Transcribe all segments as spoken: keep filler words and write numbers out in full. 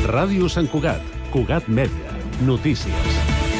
Ràdio Sant Cugat, Cugat Mèdia, notícies.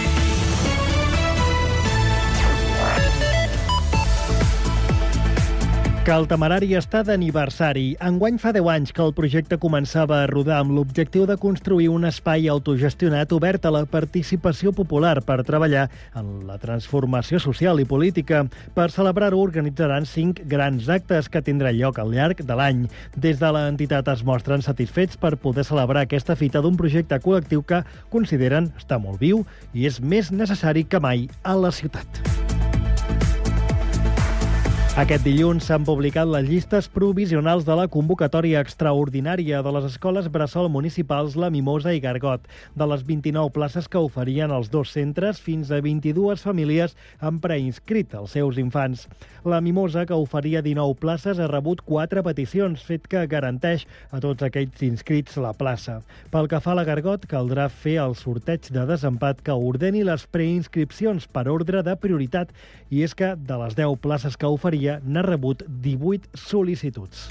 Que el Temerari està d'aniversari. Enguany fa deu anys que el projecte començava a rodar amb l'objectiu de construir un espai autogestionat obert a la participació popular per treballar en la transformació social i política. Per celebrar-ho organitzaran cinc grans actes que tindran lloc al llarg de l'any. Des de l'entitat es mostren satisfets per poder celebrar aquesta fita d'un projecte col·lectiu que consideren està molt viu i és més necessari que mai a la ciutat. Aquest dilluns s'han publicat les llistes provisionals de la convocatòria extraordinària de les escoles bressol municipals La Mimosa i Gargot. De les vint-i-nou places que oferien els dos centres, fins a vint-i-dues famílies han preinscrit els seus infants. La Mimosa, que oferia dinou places, ha rebut quatre peticions, fet que garanteix a tots aquells inscrits la plaça. Pel que fa a la Gargot, caldrà fer el sorteig de desempat que ordeni les preinscripcions per ordre de prioritat, i és que de les deu places que oferia n'ha rebut divuit sol·licituds.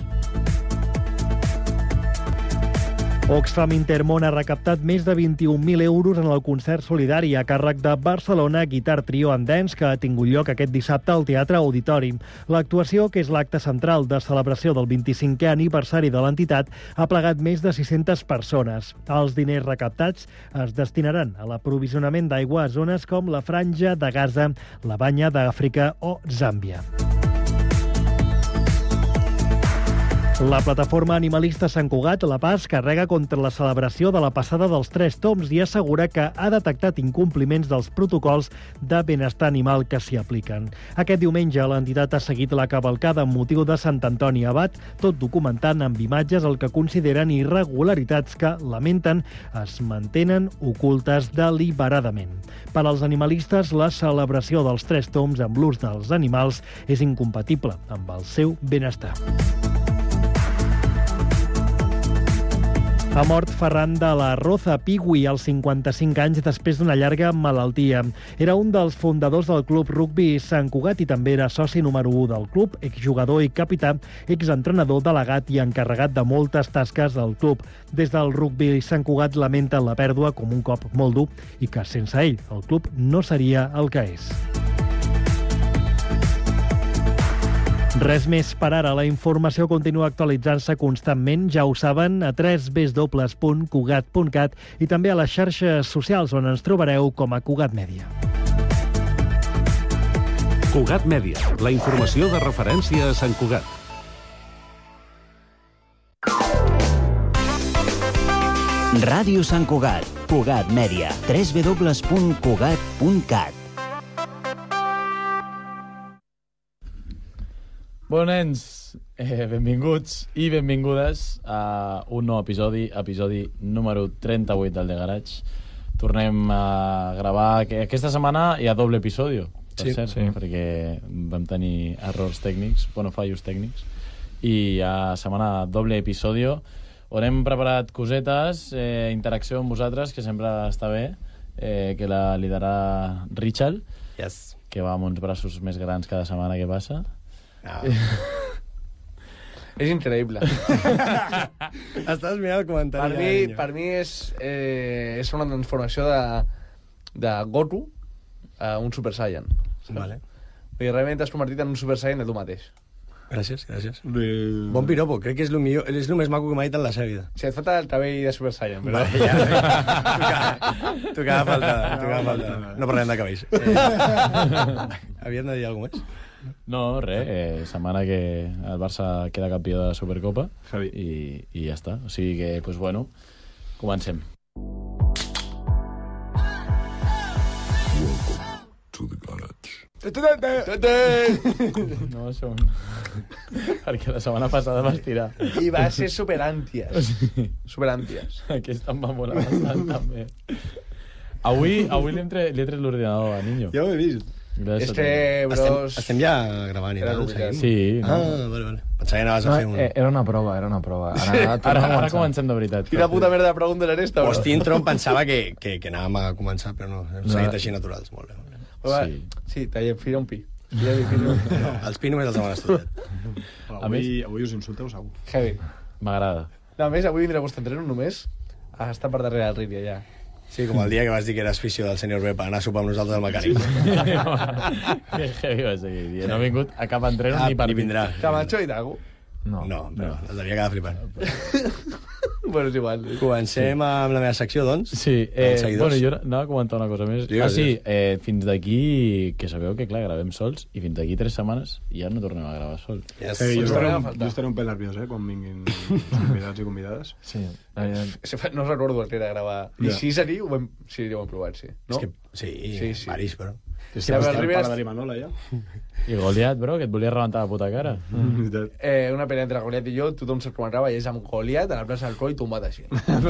Oxfam Intermón ha recaptat més de vint-i-un mil euros en el concert solidari a càrrec de Barcelona Guitar Trio and Dance, que ha tingut lloc aquest dissabte al Teatre Auditori. L'actuació, que és l'acte central de celebració del vint-i-cinquè aniversari de l'entitat, ha plegat més de sis-centes persones. Els diners recaptats es destinaran a l'aprovisionament d'aigua a zones com la Franja de Gaza, la Banya d'Àfrica o Zàmbia. La plataforma animalista Sant Cugat, La Paz, carrega contra la celebració de la passada dels Tres Tombs i assegura que ha detectat incompliments dels protocols de benestar animal que s'hi apliquen. Aquest diumenge l'entitat ha seguit la cavalcada amb motiu de Sant Antoni Abat, tot documentant amb imatges el que consideren irregularitats que, lamenten, es mantenen ocultes deliberadament. Per als animalistes, la celebració dels Tres Tombs amb l'ús dels animals és incompatible amb el seu benestar. Ha mort Ferran de la Roza Pigui als cinquanta-cinc anys després d'una llarga malaltia. Era un dels fundadors del Club Rugbi Sant Cugat i també era soci número u del club, exjugador i capità, exentrenador, delegat i encarregat de moltes tasques del club. Des del Rugbi Sant Cugat lamenten la pèrdua com un cop molt dur i que sense ell el club no seria el que és. Res més per ara. La informació continua actualitzant-se constantment, ja ho saben, a w w w punt cugat punt cat i també a les xarxes socials on ens trobareu com a Cugat Mèdia. Cugat Mèdia, la informació de referència a Sant Cugat. Ràdio Sant Cugat, Cugat Mèdia, w w w punt cugat punt cat. Bueno, nens, eh, benvinguts i benvingudes a un nou episodi, episodi número trenta-vuit del The Garage. Tornem a gravar aquesta setmana i a doble episodi, per sí, cert, sí. perquè vam tenir errors tècnics, bueno, fallos tècnics, i a setmana doble episodi on hem preparat cosetes, eh, interacció amb vosaltres, que sempre està bé, eh, que la liderarà Richard, Yes. que va amb uns braços més grans cada setmana que passa. No. És increïble. Estàs mirant el comentari. Per mi, per mi és, eh, és una transformació de, de Goku a un Super Saiyan. Vale. I realment t'has convertit en un Super Saiyan de tu mateix. Gràcies, gràcies. Bon piropo, crec que és el millor, és el més maco que m'ha dit en la seva vida. Si et falta el cabell de Super Saiyan, però... Vale, ja, ja. Tocava faltar, tocava faltar. No parlem de cabells. Eh, Havíem de dir alguna cosa més? No, res, eh, setmana que el Barça queda campió de la Supercopa i, i ja està. O sigui que, doncs, bueno, comencem. Welcome to the garage. No, això... Perquè la setmana passada vas tirar. I va ser superànties. Sí. Superànties. Aquesta em va molar bastant, també. Avui, avui li hem tret, li he tret l'ordinador a Niño. Ja ho he vist. Gràcies Este, a tu. bros... Estem, estem ja gravant i Era tal, l'obligat. seguim? Sí. Ah, No? vale, vale. Pensava que anaves a No, fer un... eh, era una prova, era una prova. Ara, Sí. ara, Ara, ara comencem de veritat. Quina puta merda de pregunta era esta, bro? Hosti, intro em pensava que, que, que anàvem a començar, però no, hem seguit així naturals. Molt bé. Molt bé. Va, Sí. sí, tallem, fira un pi. Fira, fira un pi. No, els pi només els han estudiat. A més, Avui us insulteu segur. Heavy. m'agrada. No, a més, avui vindrà a vostre entreno només Està per darrere del Rídia, ja. Sí, com el dia que vas dir que eres fisio del senyor Bepa, anar a sopar amb nosaltres al mecànic. Que heavy va ser aquell dia. No ha vingut a cap entreno Ah, ni per ni vindrà. Camacho i Dago. No. No, però el devia quedar flipant. Bueno, és igual. Comencem amb la meva secció, doncs. Sí, eh, Els seguidors. bueno, jo anava a comentar una cosa més. Digues, ah, sí, eh, fins d'aquí, que sabeu que, clar, gravem sols, i fins d'aquí tres setmanes ja no tornem a gravar sols. Yes. Sí, jo, Ens estaré, tornem a un, faltar. jo estaré un pèl nerviós, eh, quan vinguin els convidats i convidades. Sí. Eh, No recordo el que era gravar. I Ja. sí, seria, ho hem, sí, ho hem provat, sí. No? És que, sí, Sí, sí, sí. sí. Varis, però. És Ja, que però el Ribera- pare de l'Imanola, ja. I Goliat, bro, que et volia rebentar la puta cara. Mm. Eh, una pelea entre Goliat i jo, tothom se'l comentava, i és amb Goliat a la plaça del Coi tombat així.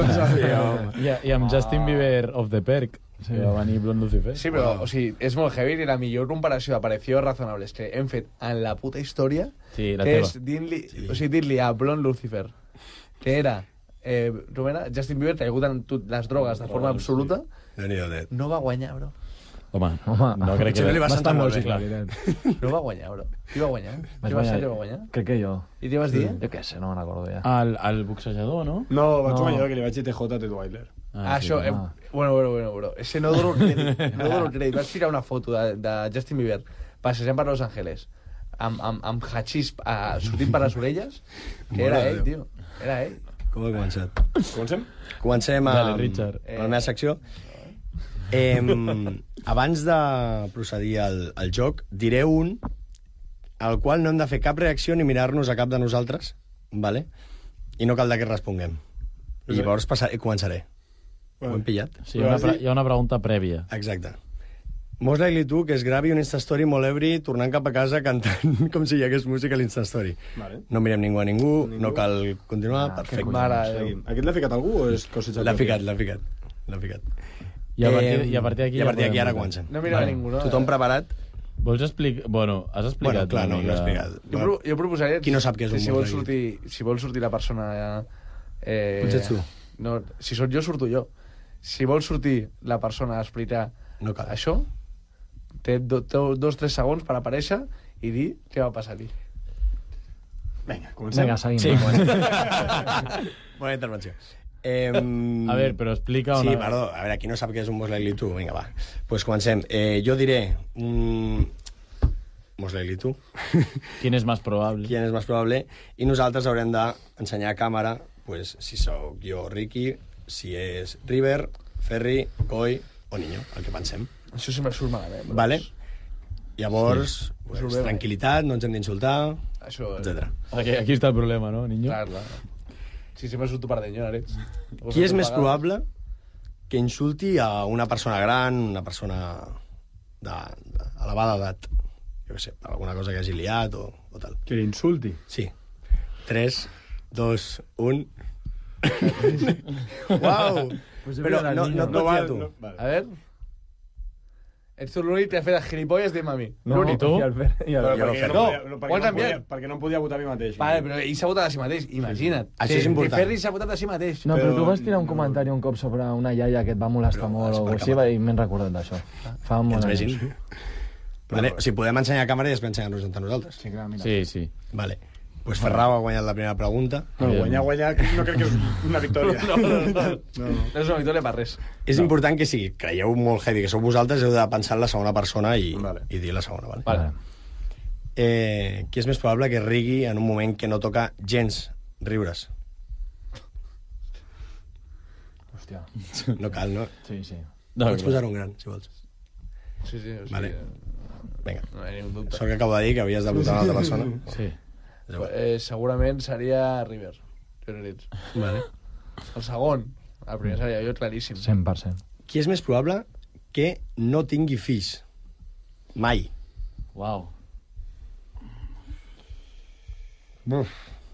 I, I amb Justin Bieber of the Perk, sí. que va venir Blond Lucifer. Sí, però, o sigui, és molt heavy i la millor comparació d'aparició razonables que hem fet en la puta història Sí, la que teva. és dir-li sí. o sigui, dir-li a Blond Lucifer que era eh, com era? Justin Bieber caigut en tot, les drogues de forma absoluta, Déu-n'hi-do, net. no va guanyar, bro. Home, Home, no crec potser que... no li va sentar molt bé. clar. No va guanyar, bro. Qui va guanyar? Vaig Qui va ser guanyar- que va guanyar? Crec que jo. I què vas dir? Jo què sé, no me'n recordo ja. El, el boxejador, no? No, vaig No. guanyar jo, que li vaig dir T J a Ted Wilder. Ah, sí, això, eh, ah. bueno, bueno, bueno, bro. Ese no dono crèdit. No dono crèdit. Vaig tirar una foto de, de Justin Bieber passejant per Los Angeles amb, amb, amb hachís uh, sortint per les orelles, que Mare era de ell, Déu. tio. Era ell. Com ha començat? Comencem? Comencem a, Dale, Richard. a la meva secció. Eh, abans de procedir al, al joc, diré un al qual no hem de fer cap reacció ni mirar-nos a cap de nosaltres, vale? I no caldrà que responguem. I llavors passaré, començaré. Ho hem pillat? Sí, hi ha una, pre hi ha una pregunta prèvia. Exacte. Most likely tu que es gravi un Instastory molt ebri tornant cap a casa cantant com si hi hagués música a l'Instastory. Vale. No mirem ningú a ningú, Ningú. no cal continuar, Ah, perfecte. Mare de Déu. Seguim. Aquest l'ha ficat algú o és cosecha? L'ha ficat, l'ha ficat. L'ha ficat. I a partir, Eh, i a partir d'aquí... I a partir ja d'aquí podem ara votar. comencem. No mira Vale. ningú, no? Tothom preparat? Vols explicar... Bueno, has explicat... Bueno, clar, una no, no he mica- explicat. Jo, pro jo proposaria... Qui no sap què és un si most vol likely? sortir, si vol sortir la persona... Eh, Potser ets tu. No, si sóc jo, surto jo. Si vol sortir la persona a explicar No cal. això, té do, té dos o tres segons per aparèixer i dir què va passar-hi. Vinga, comencem. Vinga, seguim. Sí, comencem. Bona intervenció. Eh, A veure, però explica Sí, una... perdó. A veure, qui no sap què és un most likely tu? Vinga, va. Doncs pues comencem. Eh, jo diré un... Most likely tu. Quin és més probable? Qui és més probable? I nosaltres haurem d'ensenyar a càmera pues, si sóc jo Ricky, si és River, Ferri, Coi o Niño, el que pensem. Això sempre surt malament. Bros. Vale? Llavors, sí. pues, Surt bé, tranquil·litat, no ens hem d'insultar, Això... etcètera. Aquí, aquí està el problema, no, niño? Clar, clar. Sí, sempre surto per deny, Ares. Qui és més probable que insulti a una persona gran, una persona de, de elevada edat? Jo què sé, per alguna cosa que hagi liat o, o tal. Que l'insulti. Sí. tres, dos, un... Uau! Però no, no et pots dir a tu. No, vale. A ver... Ets tu l'únic que ha fet gilipolles, dime a mi. No, L'únic. i tu? I el Fer, i el... Però Jo no perquè fer- no, no, podia, no, ho perquè, has no enviat. podia, perquè no em podia votar a mi mateix. Vale, però ell s'ha votat a si mateix, imagina't. Això és important. Que Ferri s'ha votat a si mateix. No, però Però- tu vas tirar un comentari un cop sobre una iaia que et va molestar Però molt has o per així, cap- i m'he recordat d'això. Fa Que molt ens anys. vegin. Vale? O sigui, podem ensenyar a càmera i després ensenyar-nos entre nosaltres. Sí, clar, mira. Sí, sí. Vale. Pues Ferrao ha guanyat la primera pregunta. No, guanyar, guanyar, no crec que és una victòria. No, no, no. no, no. No és una victòria per res. És important que si creieu molt heavy que sou vosaltres, heu de pensar en la segona persona i, Vale. i dir la segona. Vale? Vale. Eh, qui és més probable que rigui en un moment que no toca gens riures? Hòstia. No cal, no? Sí, sí. No, Pots clar. posar un gran, si vols. Sí, sí, o sigui, Vale. Vinga. no hi ha ningú dubte. Sort que acabo de dir que havies de votar una altra persona. Sí. Eh, segurament seria River. Jo crec. Vale. El segon. El primer seria jo, claríssim. cent per cent. Qui és més probable que no tingui fills? Mai. Uau. Uf.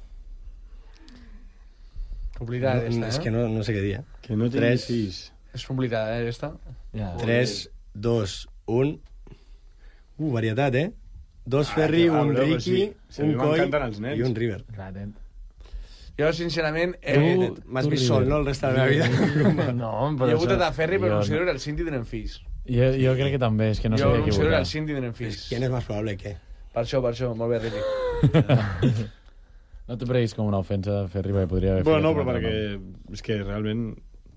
Complicada, No, esta, és eh? que no, no sé què dir, eh? Que no tingui Tres. fills. És complicada, eh, esta? Ja. tres, dos, un... Uh, varietat, eh? Dos Ah, Ferri, que- ah, un però Ricky, sí. Sí, a mi un Coi m'encanten els nens. i un River. Clar, ten... Jo, sincerament, Tu eh, m'has tu vist River. sol, no?, el resta de la meva vida. No, jo he però... votat a Ferri, però jo considero que el Cinti tenen fills. Jo, jo crec que també, és que no sé jo què considero que votar. el Cinti tenen fills. Qui és més probable que? Per això, per això, molt bé, Ricky. No t'ho prenguis com una ofensa de fer arribar i podria haver Bueno, no, ficat però un altre perquè és que realment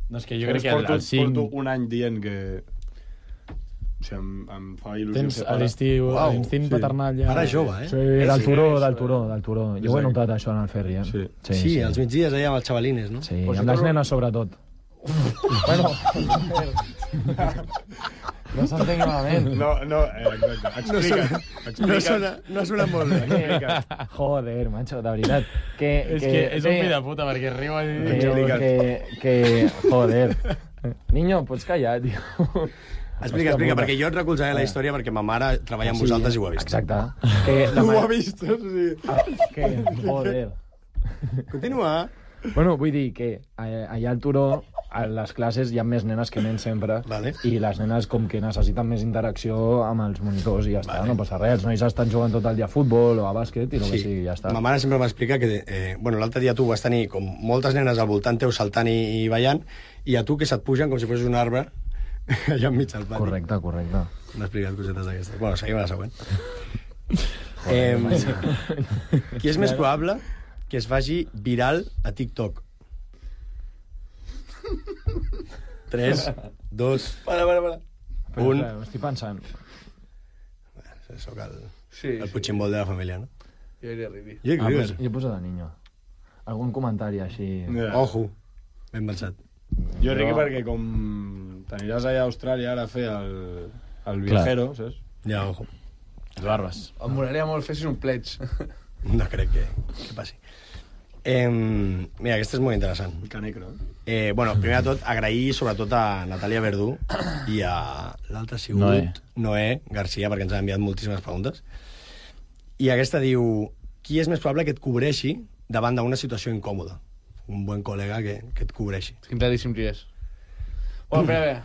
No, és que jo crec que porto, al cinc... Porto un any dient que... O sigui, em, em fa il·lusió... Tens ser a pare. l'estiu, Uau, l'instint sí. paternal ja... Ara jove, eh? Sí, del sí, turó, sí, del sí. turó, del turó. Jo ho he notat, això, en el Ferri, eh? Sí. Sí, sí, als migdies allà amb els xavalines, no? Sí, Pues amb jo les torno- nenes, sobretot. Bueno... No s'entengui malament. No, no, eh, exacte. Explica. Explica. No sona, no sona molt bé. Explica. Joder, macho, de veritat. Que, És que és un fill de puta, perquè riu i... que, que, que, joder. Niño, pots callar, tio. Explica, explica, perquè jo et recolzaré la història perquè ma mare treballa amb vosaltres i ho ha vist. Exacte. Que la Ho ma- ha vist, sí. Ah, que, joder. Continua. Bueno, vull dir que eh, allà al turó, a les classes hi ha més nenes que nens sempre, Vale. i les nenes com que necessiten més interacció amb els monitors i ja està, Vale. no passa res. Els nois estan jugant tot el dia a futbol o a bàsquet i el que sigui, ja està. Ma mare sempre m'explica que eh, bueno, l'altre dia tu vas tenir com moltes nenes al voltant teu saltant i, i ballant, i a tu que se't pugen com si fossis un arbre allà enmig del pati. Correcte, correcte. M'ha explicat cosetes d'aquestes. Bueno, seguim a la següent. eh, qui és més probable que es faci viral a TikTok? tres, dos, Para, para, para. Però, un... clar, ho estic pensant. Soc el, Sí, el sí. Puigdemont de la família, no? Jo diria Riri. Jo Ah, crec pues, que... jo he posat de niño. Algun comentari així... Ja. Ojo, ben pensat. Jo, Riqui, perquè com t'aniràs allà a Austràlia ara a fer el, el viajero, saps? Ja, ojo. Les barbes. Em molaria molt fessis un pledge. No crec que, que passi. Eh, mira, aquesta és molt interessant. Canecro. Eh, bueno, primer de tot, agrair sobretot a Natàlia Verdú i a l'altre ha sigut Noé. Noé Garcia, perquè ens ha enviat moltíssimes preguntes. I aquesta diu, qui és més probable que et cobreixi davant d'una situació incòmoda? Un bon col·lega que, que et cobreixi. Quin claríssim qui és. Bueno, espera, espera.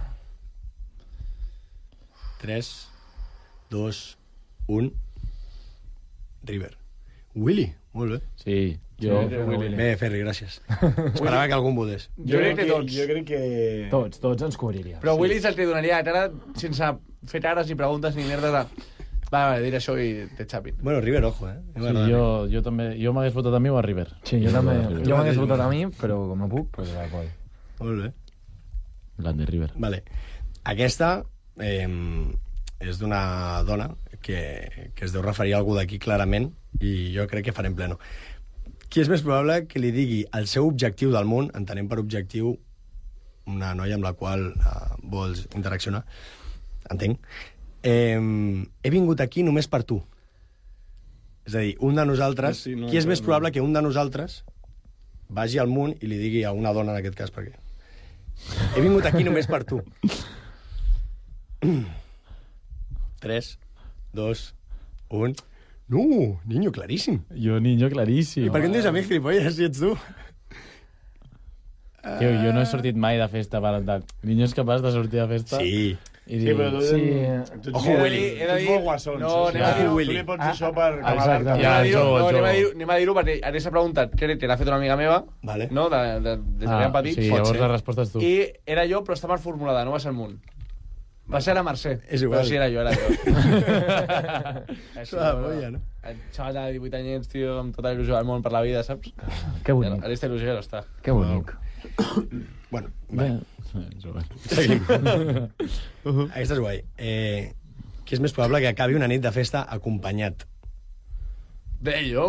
tres, dos, un... River. Willy, molt bé. Sí, jo... Sí, Willy. Bé, Ferri, gràcies. Esperava que algú em votés. Jo crec que tots. Jo crec que... Tots, tots ens cobriria. Però Willy és el que donaria la cara sense fer cares ni preguntes ni merdes de... Va, va, diré això i te xapin. Bueno, River, ojo, eh? Sí, jo, jo també... Jo m'hagués votat a mi o a River. Sí, jo també. River. Jo m'hagués votat a mi, però com no puc, pues la coll. Molt bé. Grande River. Vale. Aquesta eh, és d'una dona que, que es deu referir a algú d'aquí clarament i jo crec que farem pleno. Qui és més probable que li digui el seu objectiu del món, entenem per objectiu una noia amb la qual eh, vols interaccionar, entenc, eh, he vingut aquí només per tu. És a dir, un de nosaltres... Sí, no, qui és no, més no. probable que un de nosaltres vagi al món i li digui a una dona, en aquest cas, perquè he vingut aquí només per tu. tres, dos, un... No, niño, claríssim. Jo, niño, claríssim. I per què em dius a mi, gilipolles, si ets tu? Que jo no he sortit mai de festa per tal. Niño és capaç de sortir de festa Sí. i Sí, dir... però tu... Sí. tu ets Ojo, molt- Willy. He de Tu ets dir- molt guassons. No, saps? anem a dir- Tu Willy. li pots dir això per exacte. cavar-te. Anem Ja, a dir-ho, jo, no, anem a jo. dir-ho, anem a dir-ho perquè ara s'ha preguntat, crec que l'ha fet una amiga meva, Vale. no? De, de, de, de Ah, ben petit. sí, Pot llavors ser. la resposta és tu. I era jo, però està mal formulada, no va ser el Munt. Va ser la Mercè. És igual. Però sí, era jo, era jo. Així, S'ho la bueno, polla, no? El xaval de divuit anyets, tio, amb tota la il·lusió del món per la vida, saps? Que bonic, Aquesta il·lusió ja no està. que bonic. Bueno, Bé. vale. És igual. Seguim. Aquesta és guai. Eh, qui és més probable que acabi una nit de festa acompanyat? Bé, jo...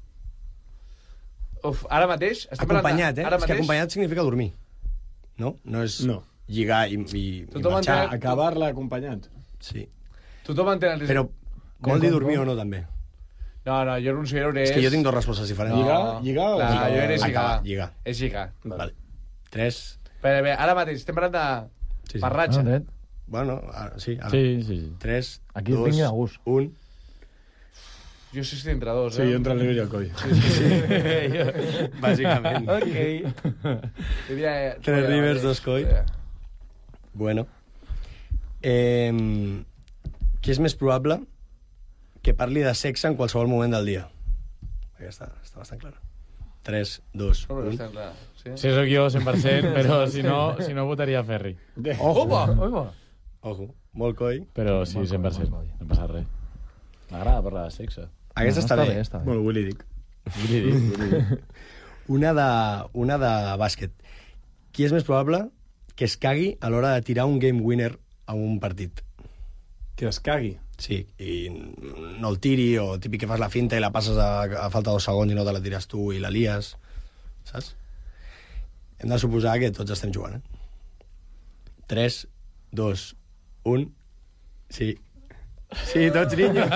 Uf, ara mateix... estem parlant de- Acompanyat, eh? Ara És que mateix, acompanyat significa dormir. No? No és No. lligar i, i, i Tothom marxar. entén- Acabar-la acompanyat. Sí. Tothom entén el risc. Però vol dir dormir o no, també? No, no, jo considero que és... És que jo tinc dues respostes diferents. No. Lligar- lligar o Clar, lligar? jo era lligar. Acabar, lligar. És lligar. Vale. Tres... Però bé, ara mateix estem parlant de Sí, sí. parratge. Ah, dret. Bueno, ara, sí, ara. Sí, sí, sí. Tres, Aquí dos, vingui de gust. un... Jo sé si entre dos, Sí, eh? jo entre el River i el Coi. Bàsicament. Ok. Jo diria, eh, Tres ara Rivers, mateix. dos Coi. Eh, Bueno. Eh, qui és més probable que parli de sexe en qualsevol moment del dia? Aquesta està bastant clara. tres, dos, no, però un... està clar. Sí? Sí, sóc jo cent per cent, però si no, si no votaria Ferri. Opa! Opa! Ojo, molt coi. Però sí, cent per cent. No passa res. M'agrada parlar de sexe. Aquesta està, bé. està bé. Bueno, Willy dic. Vull dir, Una de, una de bàsquet. Qui és més probable que es cagui a l'hora de tirar un game winner a un partit. Que es cagui? Sí, i no el tiri, o típic que fas la finta i la passes a, a falta dos segons i no te la tires tu i la lies, saps? Hem de suposar que tots estem jugant, eh? tres, dos, un... Sí. Sí, tots niños.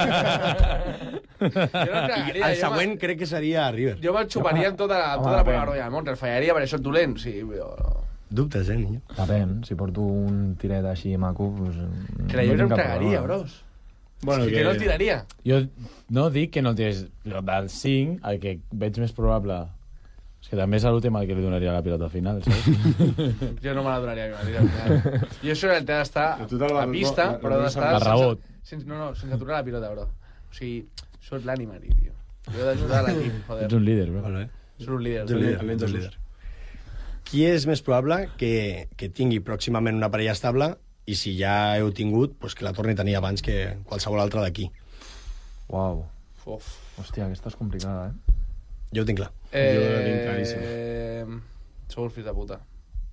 I el següent crec que seria River. Jo me'l xuparia amb tota, amb tota la paraula del món, el fallaria perquè soc dolent, sí, però... Dubtes, eh, niño? Depèn, si porto un tiret així maco, pues, que la jo no em cagaria, bros. Bueno, que... que no el tiraria. Jo no dic que no el tirés, però del cinc, el que veig més probable... És que també és l'últim al que li donaria la pilota final, saps? Jo no me la donaria a mi mateix. Jo això el té d'estar a pista, no, però d'estar... A rebot. Sense, no, no, sense aturar la pilota, bro. O sigui, soc l'ànima-ni, tio. Jo he d'ajudar l'equip, joder. Ets un líder, bro. Vale. Soc un líder. Ets un líder, almenys un líder. Qui és més probable que, que tingui pròximament una parella estable i si ja heu tingut, pues que la torni a tenir abans que qualsevol altre d'aquí? Uau. Uf. Hòstia, aquesta és complicada, eh? Jo ho tinc clar. Eh, jo ho tinc claríssim. Eh, sou un fill de puta.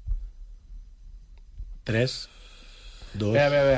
tres, dos... Bé, bé, bé.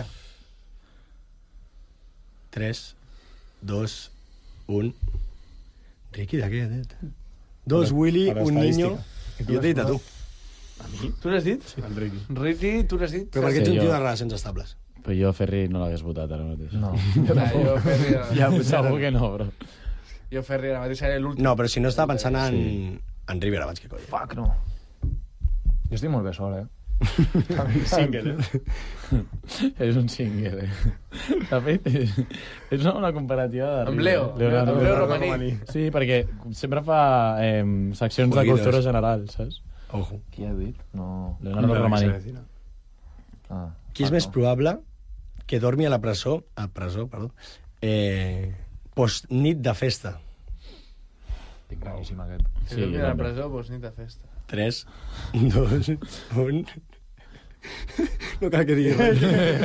tres, dos, un... Riqui, de què? Dos, Willy, un niño... Jo t'he dit a tu. A mi? Tu l'has dit? Sí, el Riqui. Riqui, tu l'has dit? Però perquè Sí, ets un jo. tio de relacions estables. Però jo Ferri no l'hagués votat ara mateix. No. Ah, jo, Ferri, Ja, segur que no, bro. jo Ferri ara mateix seré l'últim. No, però si no estava pensant en, Sí. en River abans que Coll. Fuck, no. Jo estic molt bé sol, eh? Single, eh? És un single, eh? De fet, és, és una, una comparativa de... Amb Leo, Leonardo, amb Leo Romaní. Romaní. Sí, perquè sempre fa eh, seccions de Jueguitos. cultura general, saps? Ojo. Qui ha dit? No... Leonardo Romaní. Ah, Qui és fuck, més no. probable que dormi a la presó, a presó, perdó, eh, post-nit de festa? Tinc claríssim aquest. Si Sí, no jo a la també. presó, doncs nit de festa. tres, dos, un... No cal que digui res.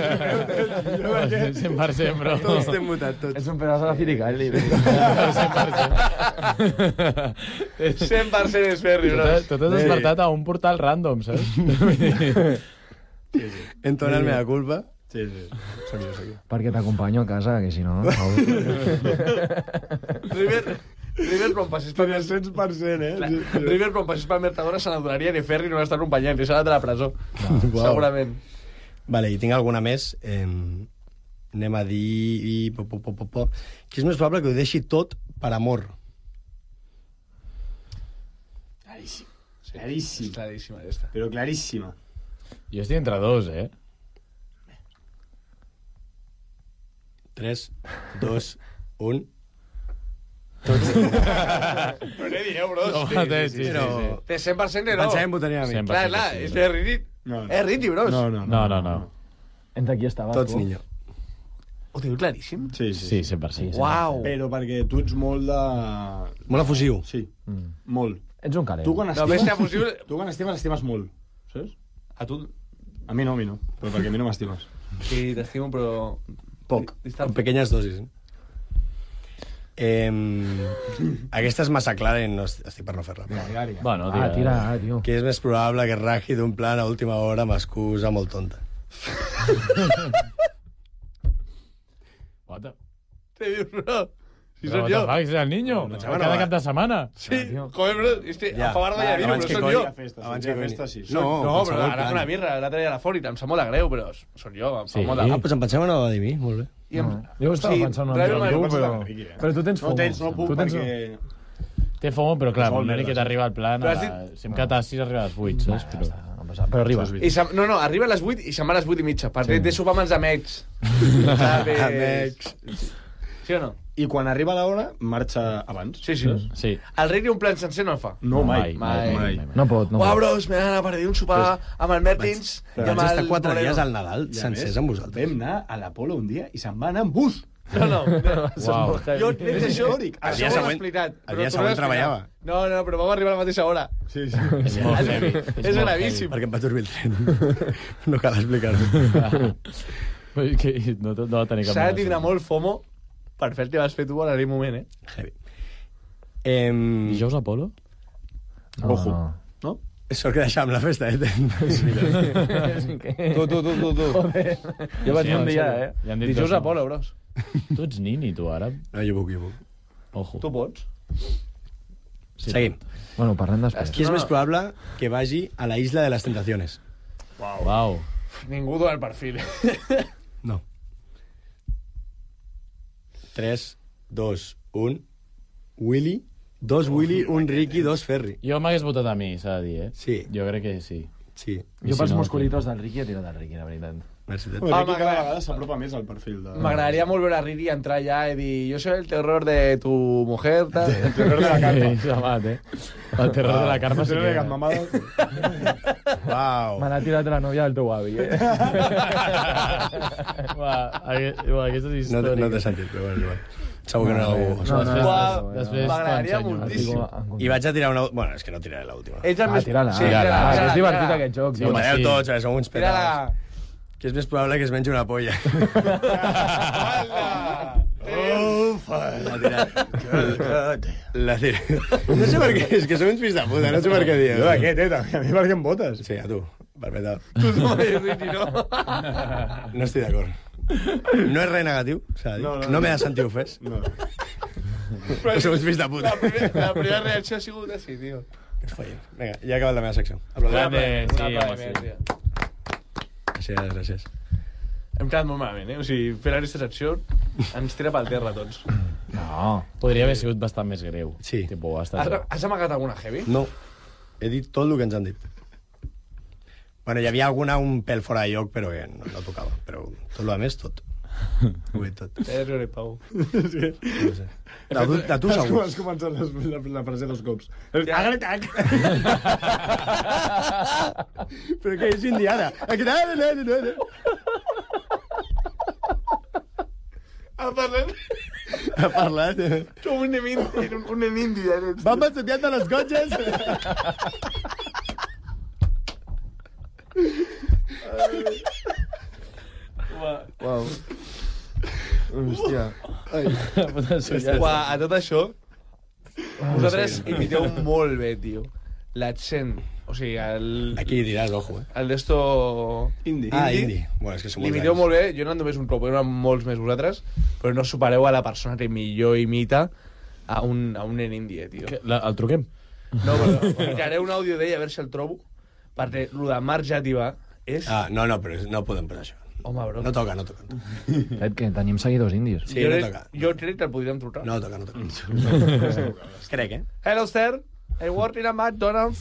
cent per cent, bro. Tots estem mutats, tots. És un pedaç de la Firicalli. cent per cent és Ferri, Tu bro. t'has tu t'has despertat a un portal random, saps? Vull dir, Entona el mea culpa. Sí, sí. Soc jo, soc jo. Perquè t'acompanyo a casa, que si no... River, River quan passis per Però cent per cent, eh? Clar, Sí, sí. River quan passis per Mercadona se n'adonaria que Ferri no l'està acompanyant, que s'ha anat a la presó. Uau. Segurament. Vale, i tinc alguna més. Eh, anem a dir... I, po, po, po, po, po. Qui és més probable que ho deixi tot per amor? Claríssim. Sí, Claríssim. és claríssima, aquesta. Però claríssima. jo estic entre dos, eh? tres, dos, un... Però què dieu, bros? No, Sí, mateix, sí, sí, però- sí. De cent per cent de no. Pensàvem votaria a mi. Sempre. Clar, clar, és de Riti. No, no. És Riti, bros. No, no. No, no, no. Entre qui estaves, Tots, tu? niño. Ho teniu claríssim? Sí, sí. Sí, cent per cent. Uau. Però perquè tu ets molt de... Molt efusiu. Sí, Mm. molt. Ets un calent. Tu quan No, estimes... més que fusiu... Tu quan estimes, estimes molt. Saps? A tu... A mi no, a mi no. Però perquè a mi no m'estimes. Sí, t'estimo, però... Poc, Distant. con pequeñas dosis. Eh? Eh, aquesta és massa clara i no est- estic per no fer-la. Bueno, Ah, tira, ah, tio. Qui és més probable que raji d'un plan a última hora amb excusa molt tonta? What the, Què dius, bro? Si Però soc what jo. the fuck, és el niño. No, Cada no, cap de setmana. Sí, joder, bro. És que Ja. em fa barba ja dir-ho, Abans però que soc coi- jo. Festa, Abans sí, que festa, sí. No, No, però qualsevol ara plan. fa una birra, l'altre dia a la fòrica, em sap molt de greu, però soc jo, em fa Sí. molt de... Ah, doncs em pensava no de mi, molt bé. I em... Jo estava Sí, pensant una Driver mica en Man- tu, però... Riqui, eh? Però tu tens No fomo. tens, no puc, tu tens... perquè... Té fomo, però clar, Molt el moment merda, que t'arriba al plan, Però has a... si em quedat a sis arriba a les vuit, saps? Però... No passa- Però arriba. I se'm... No, no, arriba a les vuit i se'n va a les vuit i mitja. Perquè sí. té sopar amb els amics. Sabes? Amics. Sí o no? I quan arriba l'hora, marxa abans. Sí, sí. Sí. El Ricky un plan sencer no el fa. No, mai. mai, mai. No pot, no Uau, pot. bros, m'he d'anar a pedir un sopar amb el Mertins i Vaig amb el... estar quatre Moreno. dies al Nadal I a sencers més, amb vosaltres. Vam anar a l'Apolo un dia i se'n va anar en bus. No, no. Uau. Jo et dic això, històric. El això dia ho he següent- explicat. el però dia tu següent no has treballava. explicat. No, no, però vam arribar a la mateixa hora. Sí, sí. És molt heavy. És molt gravíssim. Perquè em va dormir el tren. No cal explicar-ho. heavy. Vull dir que no, no va tenir cap S'ha de mena tindre sentit. molt FOMO per fer el que vas fer tu en aquell moment, eh? Heavy. Em... Dijous Apolo? No, Ojo. no. No? Sort que deixàvem la festa, eh? Tu, tu, tu, tu, tu. Joder. Jo vaig Sí, dir un en dia, sèrio. eh? Ja han dit Dijous dos a Polo, bros. Tu ets nini, tu, ara. No, jo puc, jo puc. Ojo. Tu pots? Sí, Seguim. Bueno, parlem després. Qui és més probable que vagi a la Isla de les Tentaciones? Uau. Uau. Ningú dona el perfil. No. tres, dos, un... Willy. Dos Willy, un Ricky, dos Ferri. Jo m'hagués votat a mi, s'ha de dir, eh? Sí. Jo crec que sí. Sí. Jo si pels no, musculitos del Ricky he tirat del Ricky, la veritat. Merci. El Ricky Ah, cada m'agrada. vegada s'apropa més al perfil de... M'agradaria molt veure a Riri entrar allà i dir jo soy el terror de tu mujer, tal. El terror de la carpa. Sí, s'ha mat, eh? El terror de la carpa El sí terror de que... Can Mamada. Uau. Me l'ha tirat la nòvia del teu avi, eh? Uah, aqu- uah, aquestes No, històries... te- no t'he sentit, però bueno, és igual. Segur que no... No, no, no, Després, Uah, després m'agradaria t'ensenyo. moltíssim. I vaig a tirar una... Bueno, és que no tiraré l'última. Ets el Ah, més... tira-la. Sí, Tira-la. Ah, tira-la, és divertit tira-la. aquest joc. Sí, tio. home, Voteu sí. tots, eh? Som uns Tira-la. petats. Que és més probable que es mengi una polla. Ufa! La tira... La tira... No sé per què, és que som uns fills de puta, no sé per què dieu. Jo d'aquest, eh? també. A mi per què em votes? Sí, a tu. Perfecte. Tu no m'has dit, no? No estic d'acord. No és res negatiu, s'ha de dir. No, No, no, no, no. m'he de sentir ofès. No. Però som uns fills de puta. La, primer, la primera reacció ha sigut així, tio. Que es follin. Vinga, ja he acabat la meva secció. Aplaudeu. Grande, sí, Un home, aplaudiment, sí. tio. Gràcies, gràcies. Hem quedat molt malament, eh? O sigui, fer aquesta secció ens tira pel terra, tots. No. Podria haver sigut bastant més greu. Sí. Tipo, ha Has, estat... has amagat alguna heavy? No, he dit tot el que ens han dit. Bueno, hi havia alguna un pèl fora de lloc, però que no, no tocava. Però tot el més, tot. Ho he dit tot. És hora, Pau. No sé. De, tu- de tu Has, segur. has començat la, la, la frase dos cops. Ja. Agre-tac! Però que és indiana. Ha parlat... Ha parlat. Com un nen indi, un, un nen indi. Ja ets. Vam estudiant de les gotges. Uau. Hòstia. Uà, a tot això, vosaltres imiteu molt bé, tio. L'accent. O sigui, el... Aquí diràs, ojo, eh? El d'esto... Indi. Ah, indi. Bueno, és que som molts L'imiteu anys. molt bé, jo no només un prou, però molts més vosaltres, però no supereu a la persona que millor imita a un, a un nen indi, eh, tio. Que- la- El truquem? No, però ficaré un àudio d'ell a veure si el trobo, perquè el de Marc Jàtiva és... Ah, no, no, però no podem posar això. Home, bro. No toca, no toca. Fet que tenim seguidors indis. Sí, jo, no crec- toca. jo crec que el podríem trucar. No toca, no toca. Crec, eh? Hello, sir. I work in a McDonald's.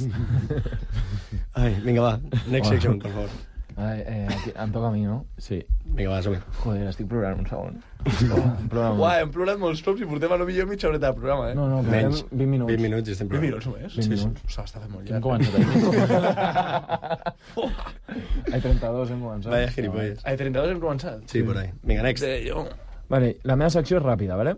Ai, vinga, va. Next section, per favor. Ai, eh, aquí, em toca a mi, no? Sí. Vinga, va, som-hi. Joder, estic plorant un segon. Em plora molt. Uà, hem plorat molts cops i portem a lo millor mitja horeta de programa, eh? No, no, Menys. portem vint minuts. vint minuts i estem vint provant. minuts només? vint minuts. Ostres, està fent molt Hem llarg. començat aquí. Ai, trenta-dos hem començat. Vaya gilipolles. A trenta-dos hem començat. Sí, por ahí. Vinga, next. De jo. Vale, la meva secció és ràpida, vale?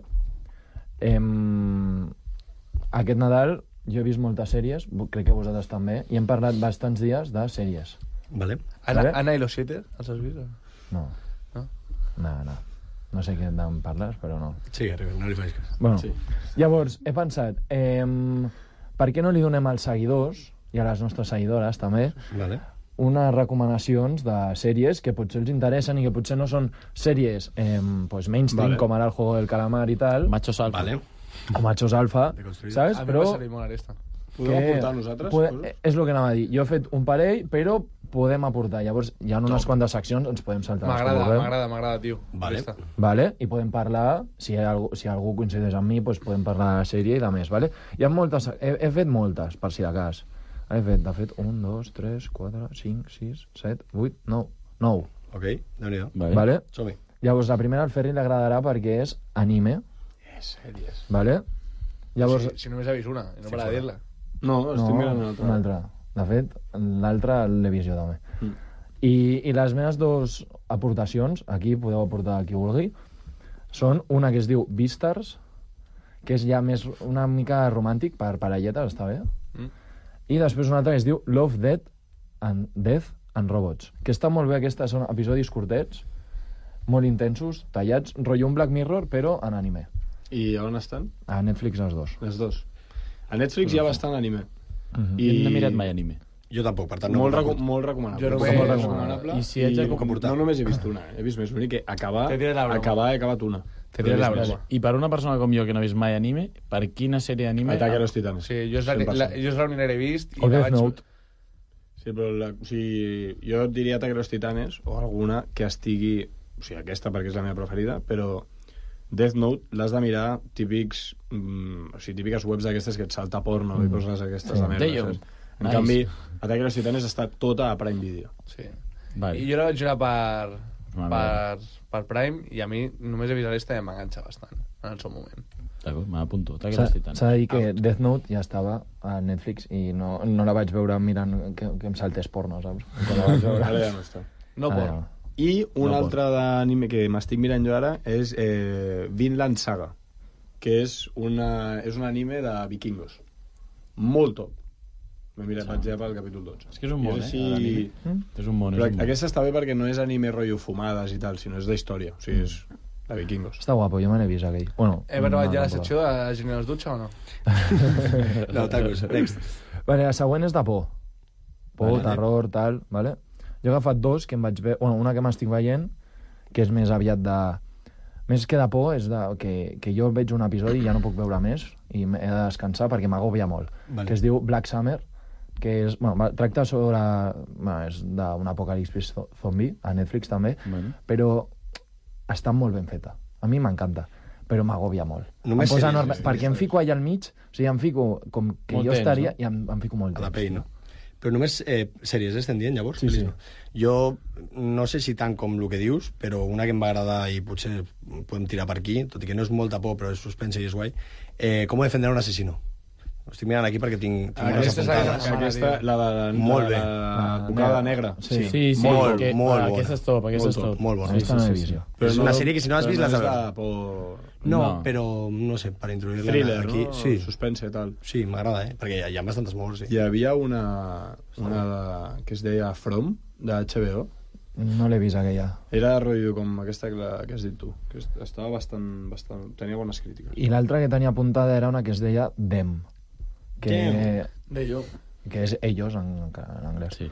Em... Aquest Nadal jo he vist moltes sèries, crec que vosaltres també, i hem parlat bastants dies de sèries. Vale. Ana, Vale. Ana i los siete, els has vist? No. No? No, no. No sé què em parles, però no. Sí, arriba, no li faig cas. Bueno, Sí. llavors, he pensat, eh, per què no li donem als seguidors, i a les nostres seguidores també, Vale. unes recomanacions de sèries que potser els interessen i que potser no són sèries eh, pues mainstream, Vale. com ara el Juego del Calamar i tal, Machos alfa. Vale. o Machos Alfa, Deconstruïdes. saps? A mi Però m'ha salit molt aquesta. Podem aportar nosaltres? pode- coses? és el que anava a dir. Jo he fet un parell, però podem aportar. Llavors, hi ha unes quantes seccions, ens podem saltar. les que M'agrada, vulguem. m'agrada, m'agrada, tio. Vale. Aquesta. Vale? I podem parlar, si, hi ha algú, si algú coincideix amb mi, doncs podem parlar de la sèrie i de més, vale? Hi ha moltes, he, he fet moltes, per si de cas. He fet, de fet, un, dos, tres, quatre, cinc, sis, set, vuit, nou, nou, Ok, déu-n'hi-do. Vale. vale? Som-hi. Llavors, la primera al Ferri li agradarà perquè és anime, És sèries. vale? Llavors, Si, si només ha vist una, i no para de dir-la. No, estic mirant una altra. una altra. De fet, l'altra l'he vist jo també. Mm. I, I les meves dues aportacions, aquí podeu aportar qui vulgui, són una que es diu Beastars, que és ja més una mica romàntic per parelletes, està bé? Mm. I després una altra que es diu Love, Death and Death and Robots, que està molt bé, aquestes són episodis curtets, molt intensos, tallats, rotllo un Black Mirror, però en anime. I on estan? A Netflix els dos. Les dos. A Netflix hi ha bastant anime. Mhm. I... No he mirat mai anime. Jo tampoc, per tant no... Molt, m'ho reco recordo. molt recomanable. Jo molt només- recomanable. I si haig de I comportar. no només he vist una, eh? he vist més. L'únic que acabar, Te diré la broma. acabar, he acabat una. Te diré la Però he vist broma. més. I per una persona com jo que no ha vist mai anime, per quina sèrie d'anime... Ataque a los Titanes. Sí, jo és la, cent per cent. la, jo és l'única que he vist. I O la Death vaig- Note. Sí, però la, o sigui, jo et diria Ataque a los Titanes o alguna que estigui... O sigui, aquesta perquè és la meva preferida, però Death Note l'has de mirar típics... Mm, o sigui, típiques webs d'aquestes que et salta porno mm. i coses aquestes Sí. de merda. Damn. saps? En Nice. canvi, Ataque a los Titanes està tota a Prime Video. Sí. Vale. I jo la vaig jugar per, Mare per, per Prime i a mi només he vist la llista i m'enganxa bastant en el seu moment. D'acord, m'apunto. Ataque a S'ha los Titanes. s'ha de dir que Death Note ja estava a Netflix i no, no la vaig veure mirant que, que em saltés porno, saps? Quan la vaig veure. Ara ja no està. No Ah, por. ja. I un No altre d'anime que m'estic mirant jo ara és eh, Vinland Saga, que és, una, és un anime de vikingos. Molt top. M'he mirat, vaig ja pel capítol dotze. És que és un món, I eh, així... l'anime. És un món, és Però un món. aquesta està bé perquè no és anime rotllo fumades i tal, sinó és d'història. O sigui, és de vikingos. Està guapo, jo me n'he vist aquell. Bueno, He provat no, ja la no, secció de Genials Dutxa o no? No, tacos, next. Vale, la següent és de por. Por, Vale. terror, tal, vale? Jo he agafat dos que em vaig veure... Bueno, una que m'estic veient, que és més aviat de... Més que de por, és de... que, que jo veig un episodi i ja no puc veure més i he de descansar perquè m'agòbia molt. Vale. Que es diu Black Summer, que és... Bueno, va- tracta sobre... Bueno, és d'un apocalipsis zo- zombi, a Netflix també, Bueno. però està molt ben feta. A mi m'encanta, però m'agòbia molt. Només em posa sèries, enorme, sèries, perquè em sèries. fico allà al mig, o sigui, em fico com que Molt jo temps, estaria no? i em, em fico molt A la temps. pell, no? Però només eh, sèries estem dient, llavors? Sí, sí. No? Jo no sé si tant com el que dius, però una que em va agradar i potser podem tirar per aquí, tot i que no és molta por, però és suspense i és guai, eh, Com defender un asesino. Ho estic mirant aquí perquè tinc, tinc unes Aquesta és la que apuntades. m'agrada. Aquesta, la de la, Molt bé. la, la La bocada negra. negra. Sí. Sí, sí, Molt, que, molt ah, bona. aquesta és top, aquesta Molt és top. top, molt bona. Aquesta no l'he vist jo. És una sèrie que si no has vist però l'has de no és veure. de por... No, No. però no sé, per introduir-la Thriller, aquí... no? Sí, Suspense i tal. sí, m'agrada, eh? Perquè hi ha, hi ha bastantes morts, sí. Hi havia una, una de, que es deia From, de H B O. No l'he vist aquella. Era rotllo com aquesta que, la, que has dit tu, que est- estava bastant, bastant... tenia bones crítiques. I l'altra que tenia apuntada era una que es deia Them, que, Them. De jo. que és ellos en, en anglès. Sí.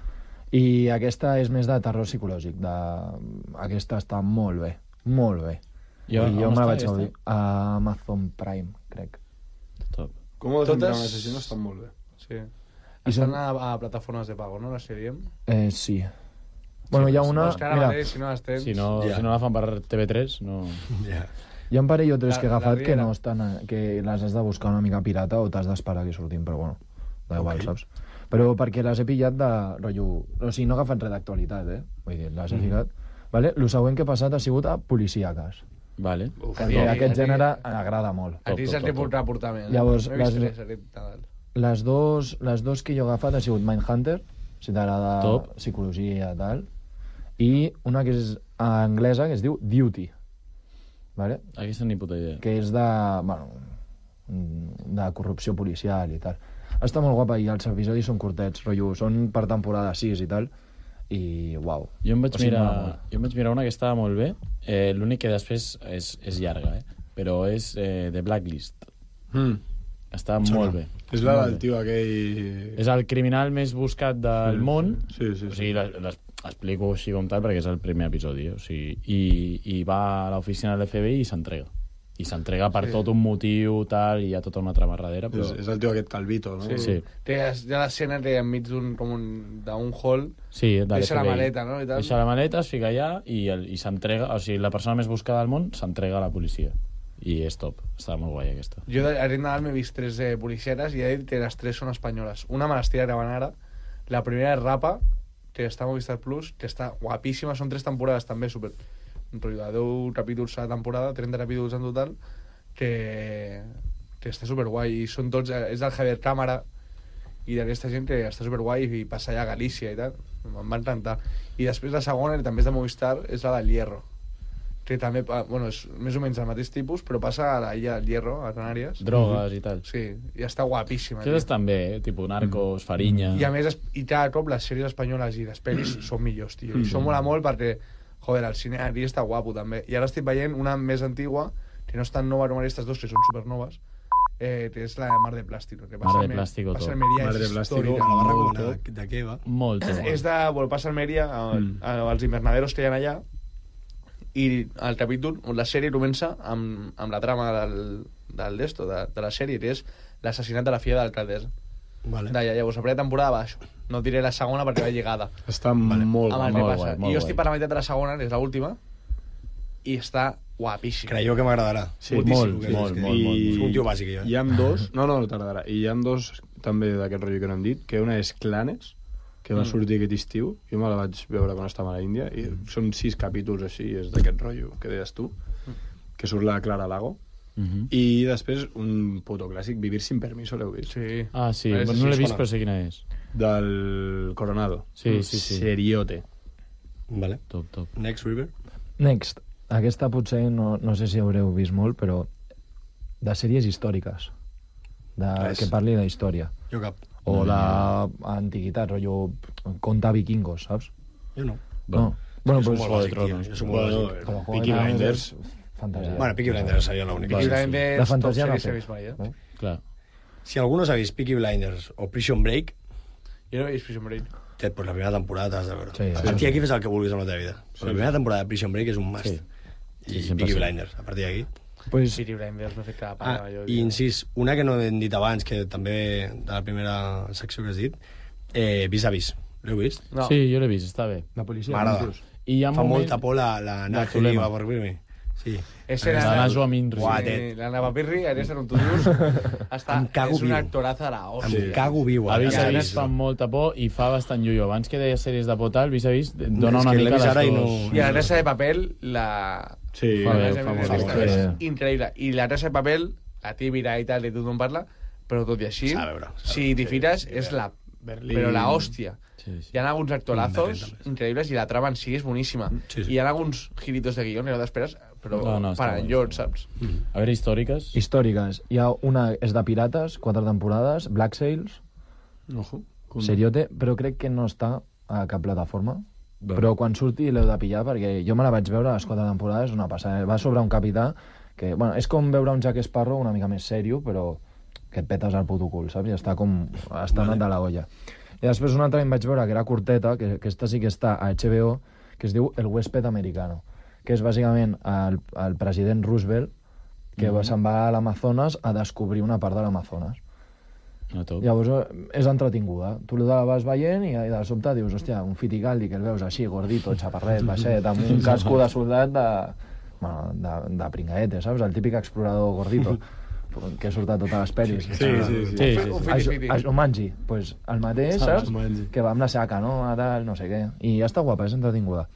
I aquesta és més de terror psicològic. De... Aquesta està molt bé, molt bé. I I on- jo on me la està vaig aquesta? gaudir a Amazon Prime, crec. Top. Com ho defendrà Totes- un assassino estan molt bé. Sí. I Estan són- a, a plataformes de pago, no? La sèrie. Eh, sí. Bueno, hi ha una... Pues que ara Mira, mateix, si no les tens... Si no, Ja. si no la fan per T V tres, no... Ja. hi ha un parell o tres La- que he la agafat que Riera. no estan... a- que les has de buscar una mica pirata o t'has d'esperar que surtin, però bueno, da igual, Ok. saps? Però perquè les he pillat de rotllo... O sigui, no he agafat res d'actualitat, eh? Vull dir, les he ficat... Vale? El següent que he passat ha sigut a policíaques. Vale. Uf, Que a a mi- mi a mi- aquest a mi- gènere m'agrada molt. A ti Top, se't top, li puc top. reportar més. Llavors, no he vist les- tres, aquest Nadal. Les dos, les dos que jo he agafat ha sigut Mindhunter, si t'agrada Top. psicologia i tal, i una que és anglesa que es diu Duty, vale? Aquesta ni puta idea. Que és de, bueno, de corrupció policial i tal. Està molt guapa i els episodis són curtets, rotllo, són per temporada sis i tal, i uau. Jo em vaig, O sigui, mola mirar, molt. jo em vaig mirar una que estava molt bé, eh, l'únic que després és, és llarga, eh? Però és eh, The Blacklist. Mm. Està Sona. molt bé. És la Molt del bé. tio aquell... És el criminal més buscat del Sí, món. sí, sí, sí. O sigui, les- les- l'explico així com tal perquè és el primer episodi. Eh? O sigui, i, I va a l'oficina de l'F B I i s'entrega. I s'entrega per Sí. tot un motiu, tal, i hi ha tota una trama darrere, però... És, és el tio aquest calvito, no? Sí. Sí. Té, hi ha l'escena que enmig d'un com un, d'un hall Sí, de deixa la l'F B I. maleta, no? I tal. Deixa la maleta, es fica allà i, el- i s'entrega... O sigui, la persona més buscada del món s'entrega a la policia. I és top. Està molt guai, aquesta. Jo de- aquest Nadal m'he vist tres eh, policeres i he dit que les tres són espanyoles. Una me l'estic gravant ara. La primera és Rapa, que està a Movistar Plus, que està guapíssima. Són tres temporades també, super... Un rotllo de deu capítols a temporada, trenta capítols en total, que, que està superguai. I són tots... És del Javier Cámara i d'aquesta gent que està superguai i passa allà a Galícia i tal. Em va encantar. I després la segona, que també és de Movistar, és la del Hierro, que també, pa- bueno, és més o menys el mateix tipus, però passa a l'illa del Hierro, a Canàries. Drogues i tal. Sí, i està guapíssima. Aquestes tio. estan bé, eh? Tipus Narcos, Farinya... I a més, es- i cada cop les sèries espanyoles i les pel·lis són millors, tio. I això mola molt perquè, joder, el cine aquí està guapo també. I ara estic veient una més antigua, que no és tan nova com aquestes dos, que són supernoves, Eh, és la Mar de Plàstico. Que Mar de Plàstico, passa top. Almeria, Mar de és Plàstico, històrica. La va Molt recomanar. top. De què va? Molt top. És de... Bueno, passa Almeria, Mm. als invernaderos que hi ha allà, i el capítol, la sèrie comença amb, amb la trama del, del d'esto, de, de la sèrie, que és l'assassinat de la filla de l'alcaldessa. Vale. D'allà, llavors, la primera temporada va això. No diré la segona perquè va lligada. Està vale. molt Amb el guai. que molt passa. guai, molt I jo estic guai. per la meitat de la segona, que és l'última, i està guapíssim. Creieu que m'agradarà. Sí, Moltíssim, molt, que- molt, que- molt, molt. És un tio bàsic, jo. Eh? Hi ha dos... No, no, no t'agradarà. I hi ha dos, també, d'aquest rotllo que no hem dit, que una és Clanes, que va Mm. sortir aquest estiu. Jo me la vaig veure quan estava a l'Índia, i són sis capítols així, és d'aquest rotllo que deies tu, que surt la Clara Lago. Mhm. I després un puto clàssic, Vivir sin permiso, l'heu vist? Sí. Ah, sí, És- no l'he sí, vist, sona. però sé quina és. Del Coronado. Sí, sí, sí. Seriote. Vale. Top, top. Next River. Next. Aquesta potser no, no sé si haureu vist molt, però de sèries històriques. De, Res. que parli de història. Jo cap. O d'antiguitat, rotllo contar vikingos, saps? Jo no. No. Bueno, Jo soc pues, molt bàsic, tio. Jo soc molt Bueno, bàsic. però Peaky Juego de Blinders. Tronos, fantasia. Bueno, Peaky Blinders seria l'única. Peaky sí, sí. Blinders, De fantasia top no sèrie sé. que he vist mai, eh? Clar. Si algú no s'ha vist Peaky Blinders o Prison Break, Jo no he vist Prison Break. Ted, pues la primera temporada t'has de veure. Sí, a sí, partir sí. d'aquí fes el que vulguis amb la teva vida. Però la primera temporada de Prison Break és un must. Sí. I Sí, cent per Peaky cent. Blinders, a partir d'aquí. Pues, Peaky Blinders m'ha fet cada Ah, paga. jo, i incís, una que no hem dit abans, que també de la primera secció que has dit, eh, Vis a Vis. L'heu vist? No. Sí, jo l'he vist, està bé. la policia. M'agrada. inclús. I hi ha Fa moment... molta por la, la La Naja Zulema. va per mi. Sí. Ese La era... Najwa Minri. Buah, Sí, Ted. la Nava Pirri, aquesta on tu dius, està, Em cago és una viu. actoraza a la Em hòstia. cago viu. A eh? Vis a Ja, Vis fa molta por i fa bastant llullo. Abans que deia sèries de por tal, Vis a Vis dona És una que l'he mica vist les ara i dos. no- I la Teresa de Papel, la... Sí, Fa bé, la fa Teresa de molt Papel bé. és Sí. increïble. I la Teresa de Papel, la típica i tal, de tothom parla, però tot i així, S'ha de veure, s'ha de si t'hi fires, és la... Berlín. Però la hòstia. Sí, sí. Hi ha alguns actorazos Berlín també. increïbles i la trama en si és boníssima. Sí, sí. I hi ha alguns giritos de guió que no t'esperes, però No, no, està per guai, enlloc, està saps? A veure, històriques. Històriques. Hi ha una, és de pirates, quatre temporades, Black Sails, Ojo. Com- seriote, però crec que no està a cap plataforma. Bé. Però quan surti l'heu de pillar, perquè jo me la vaig veure a les quatre temporades, una passada. Va sobre un capità que, bueno, és com veure un Jack Sparrow una mica més sèrio, però que et petes al puto cul, saps? I està com... està anat de la olla. I després una altra em vaig veure que era curteta, que aquesta sí que està a H B O, que es diu El huésped americano, que és bàsicament el, el president Roosevelt que mm -hmm. se'n va a l'Amazones a descobrir una part de l'Amazones. No, top. Llavors eh, és entretinguda. Tu la vas veient i, i de sobte dius, hòstia, un fitigaldi que el veus així, gordito, xaparret, baixet, amb un casco de soldat de, bueno, de, de pringaete, saps? El típic explorador gordito que surt a totes les pel·lis. Sí, sí, sí. Sí, sí, Un sí. fiti-fiti. Això, Jumanji, pues, el mateix, saps? Jumanji. Que va amb la seva canoa, tal, no sé què. I ja està guapa, és entretinguda.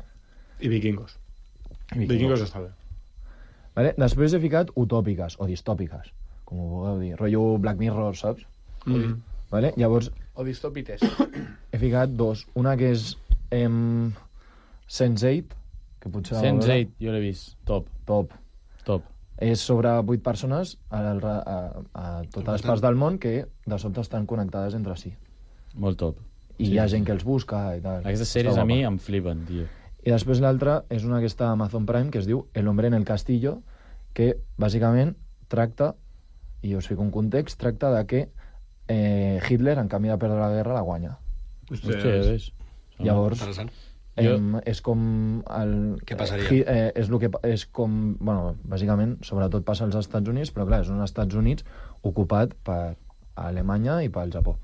I Vikingos. I Vikingos està bé. Vale? Després he ficat utòpiques, o distòpiques, com ho vulgueu dir. Rotllo Black Mirror, saps? Mm. Vale? Llavors, O distòpites. he ficat dos. Una que és em, sense eight, que potser... la sense veureu. eight, jo l'he vist. Top, Top. top. És sobre vuit persones a, a, a, a totes les parts del món que de sobte estan connectades entre si. Molt top. I Sí. hi ha gent que els busca i tal. Aquestes Està sèries a guapa. mi em flipen, tio. I després l'altra és una que està a Amazon Prime, que es diu El hombre en el castillo, que bàsicament tracta, i us fico un context, tracta de que eh, Hitler, en canvi de perdre la guerra, la guanya. Hòstia, ja ves. Llavors, Interessant. em, és com... El, Què passaria? Hi- Eh, és, lo que, pa- és com... Bueno, bàsicament, sobretot passa als Estats Units, però clar, és un Estats Units ocupat per Alemanya i pel Japó.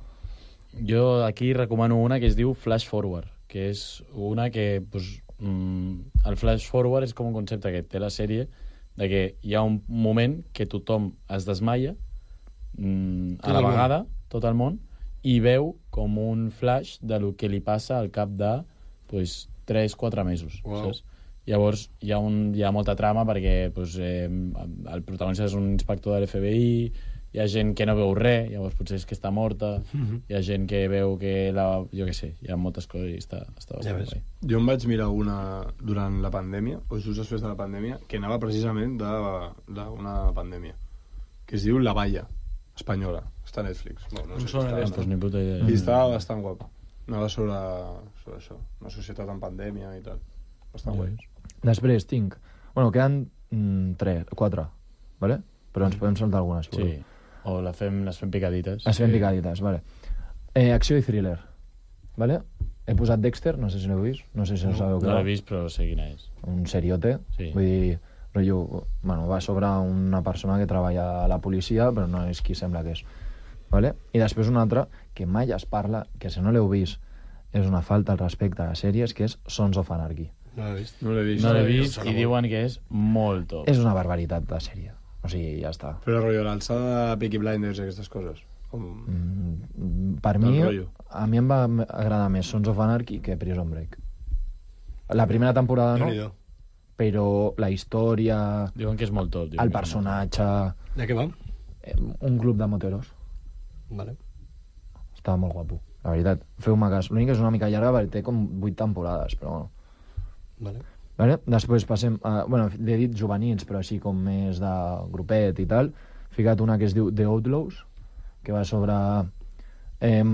Jo aquí recomano una que es diu Flash Forward, que és una que... Pues, mm, el Flash Forward és com un concepte que té la sèrie de que hi ha un moment que tothom es desmaia mm, Tot a la el món. vegada, tot el món, i veu com un flash de lo que li passa al cap de pues, tres quatre mesos. Uau. Saps? Llavors hi ha, un, hi ha molta trama perquè pues, eh, el protagonista és un inspector de l'F B I, hi ha gent que no veu res, llavors potser és que està morta, hi ha gent que veu que la... jo què sé, hi ha moltes coses i està, està bastant ves. guai. Jo em vaig mirar una durant la pandèmia, o just després de la pandèmia, que anava precisament d'una pandèmia, que es diu La Valla, espanyola. Està a Netflix. No, no Em sé si sona està, aquesta. Pues ni puta idea. I està bastant guapa. Anava sobre, sobre això, una societat en pandèmia i tal. Bastant guai. Després tinc... Bueno, queden mm, tres, quatre, vale? però ens podem saltar algunes. Sí, o la fem, les fem picadites. Les fem picadites, vale. Eh, acció i thriller, vale? He posat Dexter, no sé si l'heu vist, no sé si no sabeu què No va. l'he vist, però sé quina és. Un seriote, Sí. vull dir, rotllo, bueno, va sobre una persona que treballa a la policia, però no és qui sembla que és. Vale? I després una altra, que mai es parla, que si no l'heu vist, és una falta al respecte a les sèries, que és Sons of Anarchy. No l'he vist. No l'he vist. No l'he vist i diuen que és molt top. És una barbaritat de sèrie. O sigui, ja està. Però, rotllo, l'alçada de Peaky Blinders i aquestes coses. Com... Mm, per Del mi, rotllo. a mi em va agradar més Sons of Anarchy que Prison Break. La primera temporada no, Déu-n'hi-do. però la història, Diuen que és molt top. diuen el que és personatge... De què va? eh, Un club de moteros. Vale. Estava molt guapo, la veritat. Feu-me cas. L'únic que és una mica llarga perquè té com vuit temporades, però bueno. Vale. Vale? Després passem a... Bueno, l'he dit juvenils, però així com més de grupet i tal. He ficat una que es diu The Outlaws, que va sobre eh,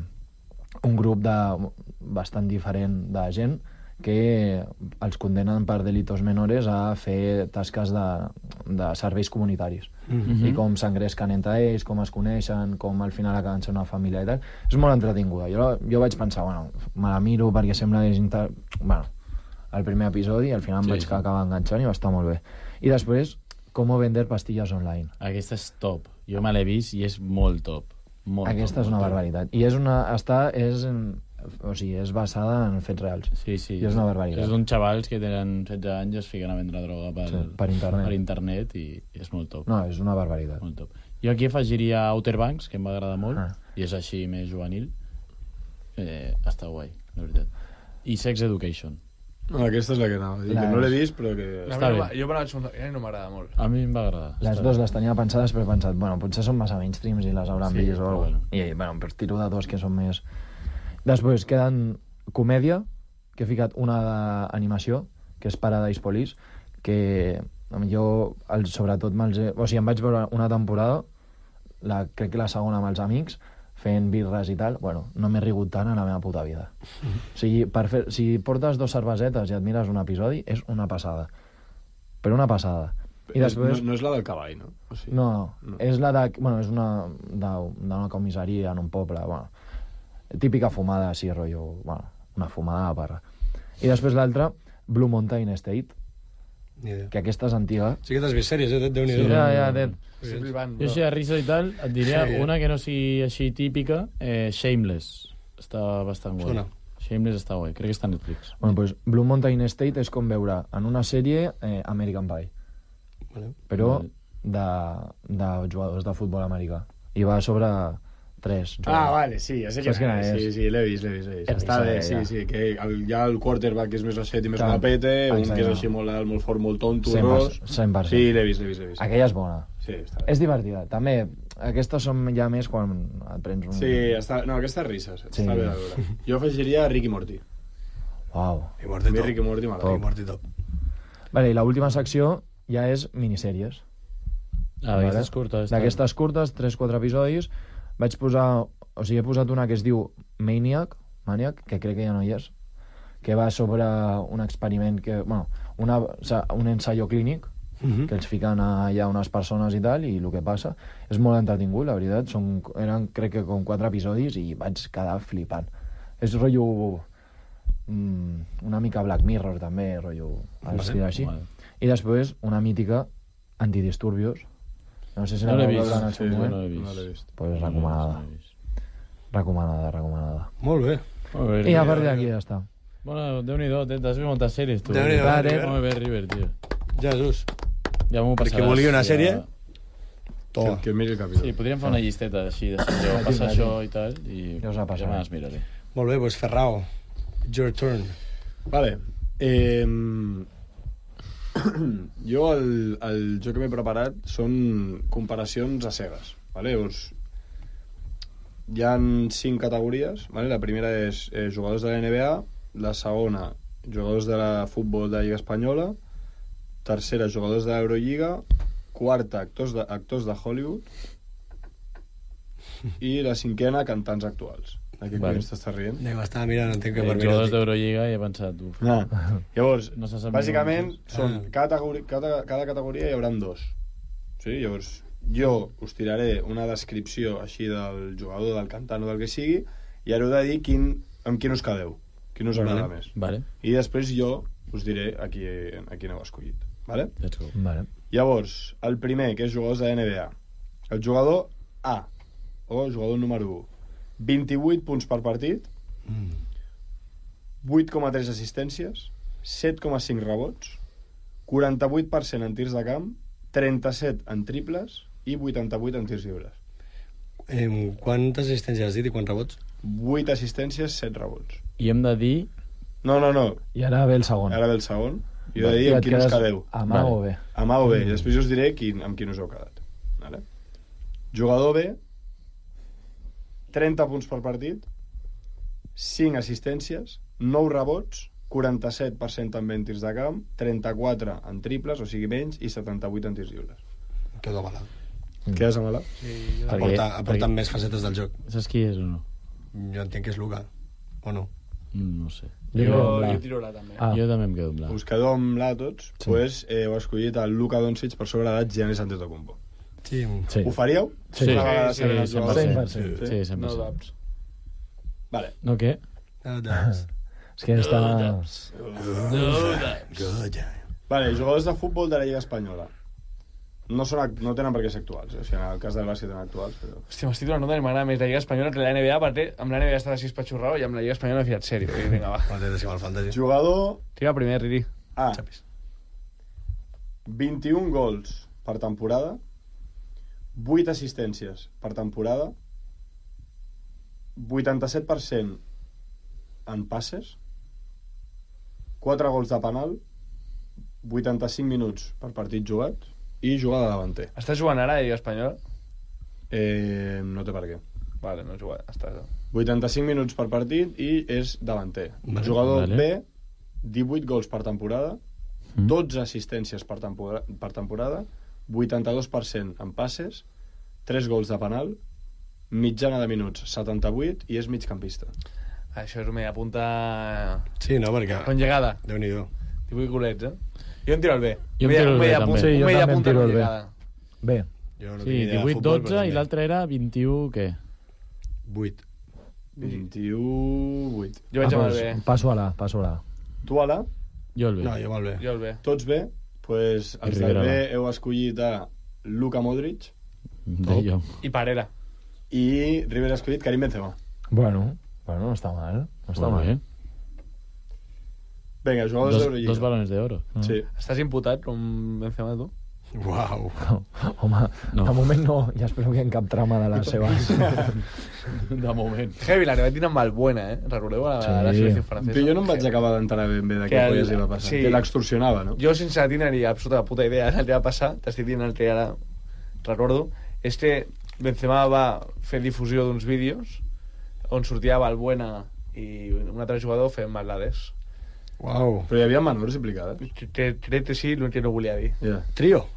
un grup de, bastant diferent de gent que els condenen per delitos menores a fer tasques de, de serveis comunitaris. Mhm. I com s'engresquen entre ells, com es coneixen, com al final acaben sent una família i tal. És molt entretinguda. Jo, jo vaig pensar, bueno, me la miro perquè sembla que és... Inter... Bueno, el primer episodi, al final em Sí, vaig sí. acabar enganxant i va estar molt bé. I després, com vender pastilles online. Aquesta és top. Jo me l'he vist i és molt top. Molt, Aquesta top, és una molt top. barbaritat. I és una... Està... És, en, o sigui, és basada en fets reals. Sí, sí. I és una barbaritat. És d'uns xavals que tenen setze anys i es fiquen a vendre droga per, Sí, per internet. per internet i és molt top. No, és una barbaritat. Molt top. Jo aquí afegiria Outer Banks, que em va agradar molt, Ah. i és així més juvenil. Eh, està guai, la veritat. I Sex Education. No, aquesta és la que anava. a dir, La- Que no l'he vist, però que... A Està mi no bé. m'ha- jo me la vaig muntar i no m'agrada molt. A mi em va agradar. Les Està dues bé. les tenia pensades, però he pensat, bueno, potser són massa mainstreams i les hauran Sí, vist o però alguna bueno. I, bueno, per tiro de dos que són més... Després queden comèdia, que he ficat una d'animació, que és Paradise Police, que jo, el, sobretot, me'ls he... O sigui, em vaig veure una temporada, la, crec que la segona amb els amics, fent birres i tal, bueno, no m'he rigut tant en la meva puta vida. O sigui, per fer, si portes dos cervesetes i et mires un episodi, és una passada. Però una passada. I després... No, no és la del cavall, no? O sigui, No, no, no. és la de... Bueno, és una de- d'una comissaria en un poble, bueno, típica fumada així, rotllo, bueno, una fumada de parra. I després l'altra, Blue Mountain State, Ni idea. que aquesta és antiga. Sí que t'has vist sèries, eh? Déu-n'hi-do. Sí, ja, ja, Ted. Estic flipant, Jo bro. així de risa i tal, et diria Sí, eh? una que no sigui així típica, eh, Shameless. Està bastant guai. Sona. Shameless està guai, crec que està a Netflix. Bueno, pues, Blue Mountain State és com veure en una sèrie eh, American Pie, Vale. però Vale. de, de jugadors de futbol americà. I va sobre tres Ah, jugadors. vale, sí, ja sé Saps que quina és? Sí, sí, l'he vist, l'he vist, l'he vist. És Està bé, risa, sí, ja. sí, que el, ja el quarterback és més baixet i més Clar, guapete, un que és exacte. així molt alt, molt fort, molt tonto, cent per ros. cent, cent per cent. Sí, l'he vist, l'he vist, l'he vist. Aquella és bona. Sí, està bé. És divertida. També, aquestes són ja més quan et prens un... Sí, està... no, aquesta és risses, Sí. està bé de veure. Jo afegiria Rick i Morty. Uau. I Morty A mi top. Rick i Morty m'agrada. Rick i Morty top. Vale, i l'última secció ja és minissèries. Ah, Vale. aquestes curtes. estan- D'aquestes curtes, tres quatre episodis, vaig posar... O sigui, he posat una que es diu Maniac, Maniac, que crec que ja no hi és, que va sobre un experiment que... Bueno, una, o sigui, un ensaio clínic, Mhm. que els fiquen allà unes persones i tal, i el que passa és molt entretingut, la veritat. Són, eren, crec que, com quatre episodis i vaig quedar flipant. És rotllo... Mm, una mica Black Mirror, també, rotllo... Vale. Estil així. Vale. I després, una mítica Antidisturbios. No sé si No la l'he vau vist, veure en el sí, seu no moment. l'he vist. No l'he vist. Pues No l'he recomanada. vist, no l'he vist. Recomanada, recomanada. Molt bé. Molt bé, I a River. partir d'aquí ja està. Bueno, Déu-n'hi-do, Ted, has vist moltes sèries, tu. Déu-n'hi-do, Clar, River. Molt bé, River, tio. Jesús. Ja m'ho Per qui passaràs. vulgui una ja. sèrie, toma. Que, que miri el capítol. Sí, podríem fer una llisteta així, de jo passa això i tal, i Ja us la passaré. ja me les miraré. Molt bé, doncs Ferrao, your turn. Vale. Eh, jo el, el joc que m'he preparat són comparacions a cegues. Vale? Llavors, hi ha cinc categories. Vale? La primera és eh, jugadors de la N B A, la segona, jugadors de la futbol de la Lliga Espanyola, tercera, jugadors de l'Eurolliga, quarta, actors de, actors de Hollywood, i la cinquena, cantants actuals. Aquí Vale. vale. T'estàs rient? Anem, estava mirant, entenc que Eh, per jugadors mirar. d'Eurolliga i he pensat, uf, Ah. Llavors, no se sap bàsicament, ningú. són, Ah. cada, categori- cada, cada categoria hi haurà dos. O Sí, llavors jo us tiraré una descripció així del jugador, del cantant o del que sigui, i ara heu de dir quin, amb quin us quedeu, quin us agrada Vale. més. Vale. I després jo us diré a qui, a qui n'heu escollit. Vale? Let's go. Vale. Llavors, el primer, que és jugadors de N B A. El jugador A, o jugador número u. vint-i-vuit punts per partit, vuit coma tres assistències, set coma cinc rebots, quaranta-vuit per cent en tirs de camp, trenta-set en triples i vuitanta-vuit en tirs lliures. Eh, quantes assistències has dit i quants rebots? vuit assistències, set rebots. I hem de dir... No, no, no. I ara ve el segon. Ara ve el segon. I heu de dir I amb et quin us quedes quedeu. a mà o bé? A mà o bé. I després us diré quin, amb quin us heu quedat. Vale? Jugador B, trenta punts per partit, cinc assistències, nou rebots, quaranta-set per cent també en tirs de camp, trenta-quatre en triples, o sigui menys, i setanta-vuit en tirs lliures. Quedo mala. Quedes amb la? Sí, Aporta, aporta més facetes del joc. Saps qui és o no? Jo entenc que és Luka, o no? No sé. Jo, Jo, jo tiro la també. Ah. Jo també em quedo amb la. Us quedeu amb la tots, Sí. pues, eh, heu escollit el Luka Doncic per sobre de Giannis Antetokounmpo. Sí. Sí. Ho faríeu? Sí. Una vegada Sí, sabent sí, el cent jugador? per cent. cent per cent. Sí, cent per No cent. daps. Vale. No, què? No, daps. És que està... Good. Vale, jugadors de futbol de la Lliga Espanyola. No, són, act- no tenen per què ser actuals. Eh? O sigui, en el cas del bàsquet tenen actuals, però... Hòstia, m'estic donant nota que m'agrada més la Lliga Espanyola que la N B A, perquè amb la N B A estava així espatxurrau i amb la Lliga Espanyola m'he fiat sèrio. I vinga, va. No té decimal fantasy. Jugador Tira primer, Riri. A. vint-i-un gols per temporada, vuit assistències per temporada, vuitanta-set per cent en passes, quatre gols de penal, vuitanta-cinc minuts per partit jugat i jugar de davanter. Estàs jugant ara a la Lliga Espanyola? Eh, no té per què. Vale, no juga, estàs... vuitanta-cinc minuts per partit i és davanter. Vale. Jugador Vale. B, divuit gols per temporada, Mm. dotze assistències per temporada, per temporada, vuitanta-dos per cent en passes, tres gols de penal, mitjana de minuts setanta-vuit i és migcampista. Això és una punta... Sí, no, perquè... Con llegada. Déu-n'hi-do. divuit golets, eh? Jo em tiro el B. Jo em tiro el B, media també. punta- Sí, jo un media també em punta tiro con el B. llegada. Bé. Jo no Sí, tinc idea de divuit futbol, dotze però i també. l'altre era vint-i-u, què? vuit. vint-i-u vuit. Jo vaig Ah, amb el pues, B. passo a l'A, passo a l'A. Tu, Ala, Jo el B. No, jo vol bé. Jo el B. tots bé, pues, I els del Rivera B va. heu escollit a Luka Modric De jo. I Parera. i Rivera ha escollit Karim Benzema. Bueno, bueno, no està mal. No està Molt mal. bé. Vinga, jugadors Dos, d'Eurolliga. dos balones d'oro. Sí. Estàs imputat com Benzema, tu? Uau. Home, No. de moment no. Ja espero que hi ha cap trama de les seves. De moment. Heavy, la que va tirar amb Valbuena, eh? Recordeu a la, Sí. la selecció francesa? Però jo no em vaig acabar d'entrar ben bé de Que què el- polles li va passar. sí. Que l'extorsionava, no? Jo, sense la tindria absoluta puta idea del que va passar, t'estic dient el que ara recordo, és que Benzema va fer difusió d'uns vídeos on sortia Valbuena i un altre jugador fent maldades. Uau. Però hi havia menors implicades. Crec que sí, el que no volia dir. Yeah. Trio.